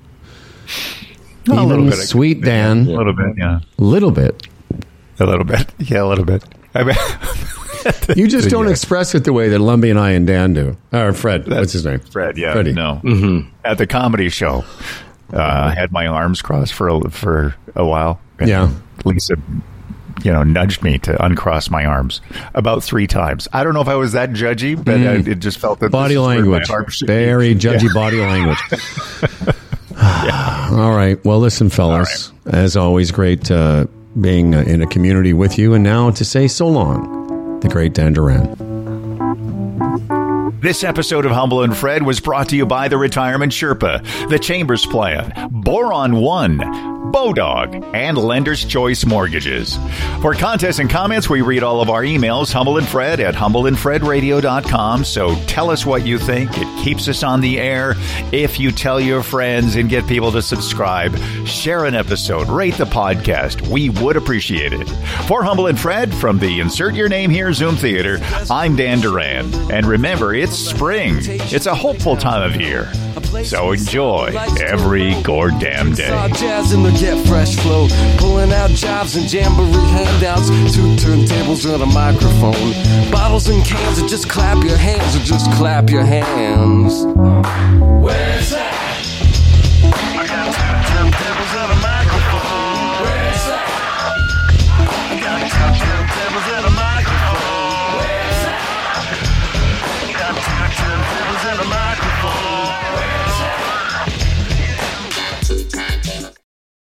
D: A little
A: even
D: bit, I
A: sweet
D: guess.
A: Dan,
D: A little bit. Yeah.
A: little bit.
D: A little bit. Yeah, a little bit. I mean,
A: You just don't
D: Yeah.
A: express it the way that Lumby and I and Dan do. Or Fred. What's his name?
D: Fred, yeah.
A: Freddie.
D: No. Mm-hmm. At the comedy show, uh, I had my arms crossed for a, for a while. And
A: Yeah.
D: Lisa, you know, nudged me to uncross my arms about three times. I don't know if I was that judgy, but
A: Mm.
D: I, it just felt that
A: Body
D: this is where my
A: language.
D: arms should be.
A: Very judgy
D: Yeah.
A: body language. All right. Well, listen, fellas. As always, great uh, being uh, in a community with you. And now to say so long, the great Dan Duran.
D: This episode of Humble and Fred was brought to you by the Retirement Sherpa, the Chambers Plan, Boron One, Bodog, and Lender's Choice Mortgages. For contests and comments, we read all of our emails, Humble and Fred at humble and fred radio dot com. So tell us what you think. It keeps us on the air. If you tell your friends and get people to subscribe, share an episode, rate the podcast. We would appreciate it. For Humble and Fred, from the Insert Your Name Here Zoom Theater, I'm Dan Duran. And remember, it's spring. It's a hopeful time of year. So enjoy every goddamn day.
L: Jazz in the Get Fresh flow, pulling out jobs and jamboree handouts, two turntables and a microphone, bottles and cans, and just clap your hands, or just clap your hands. Well,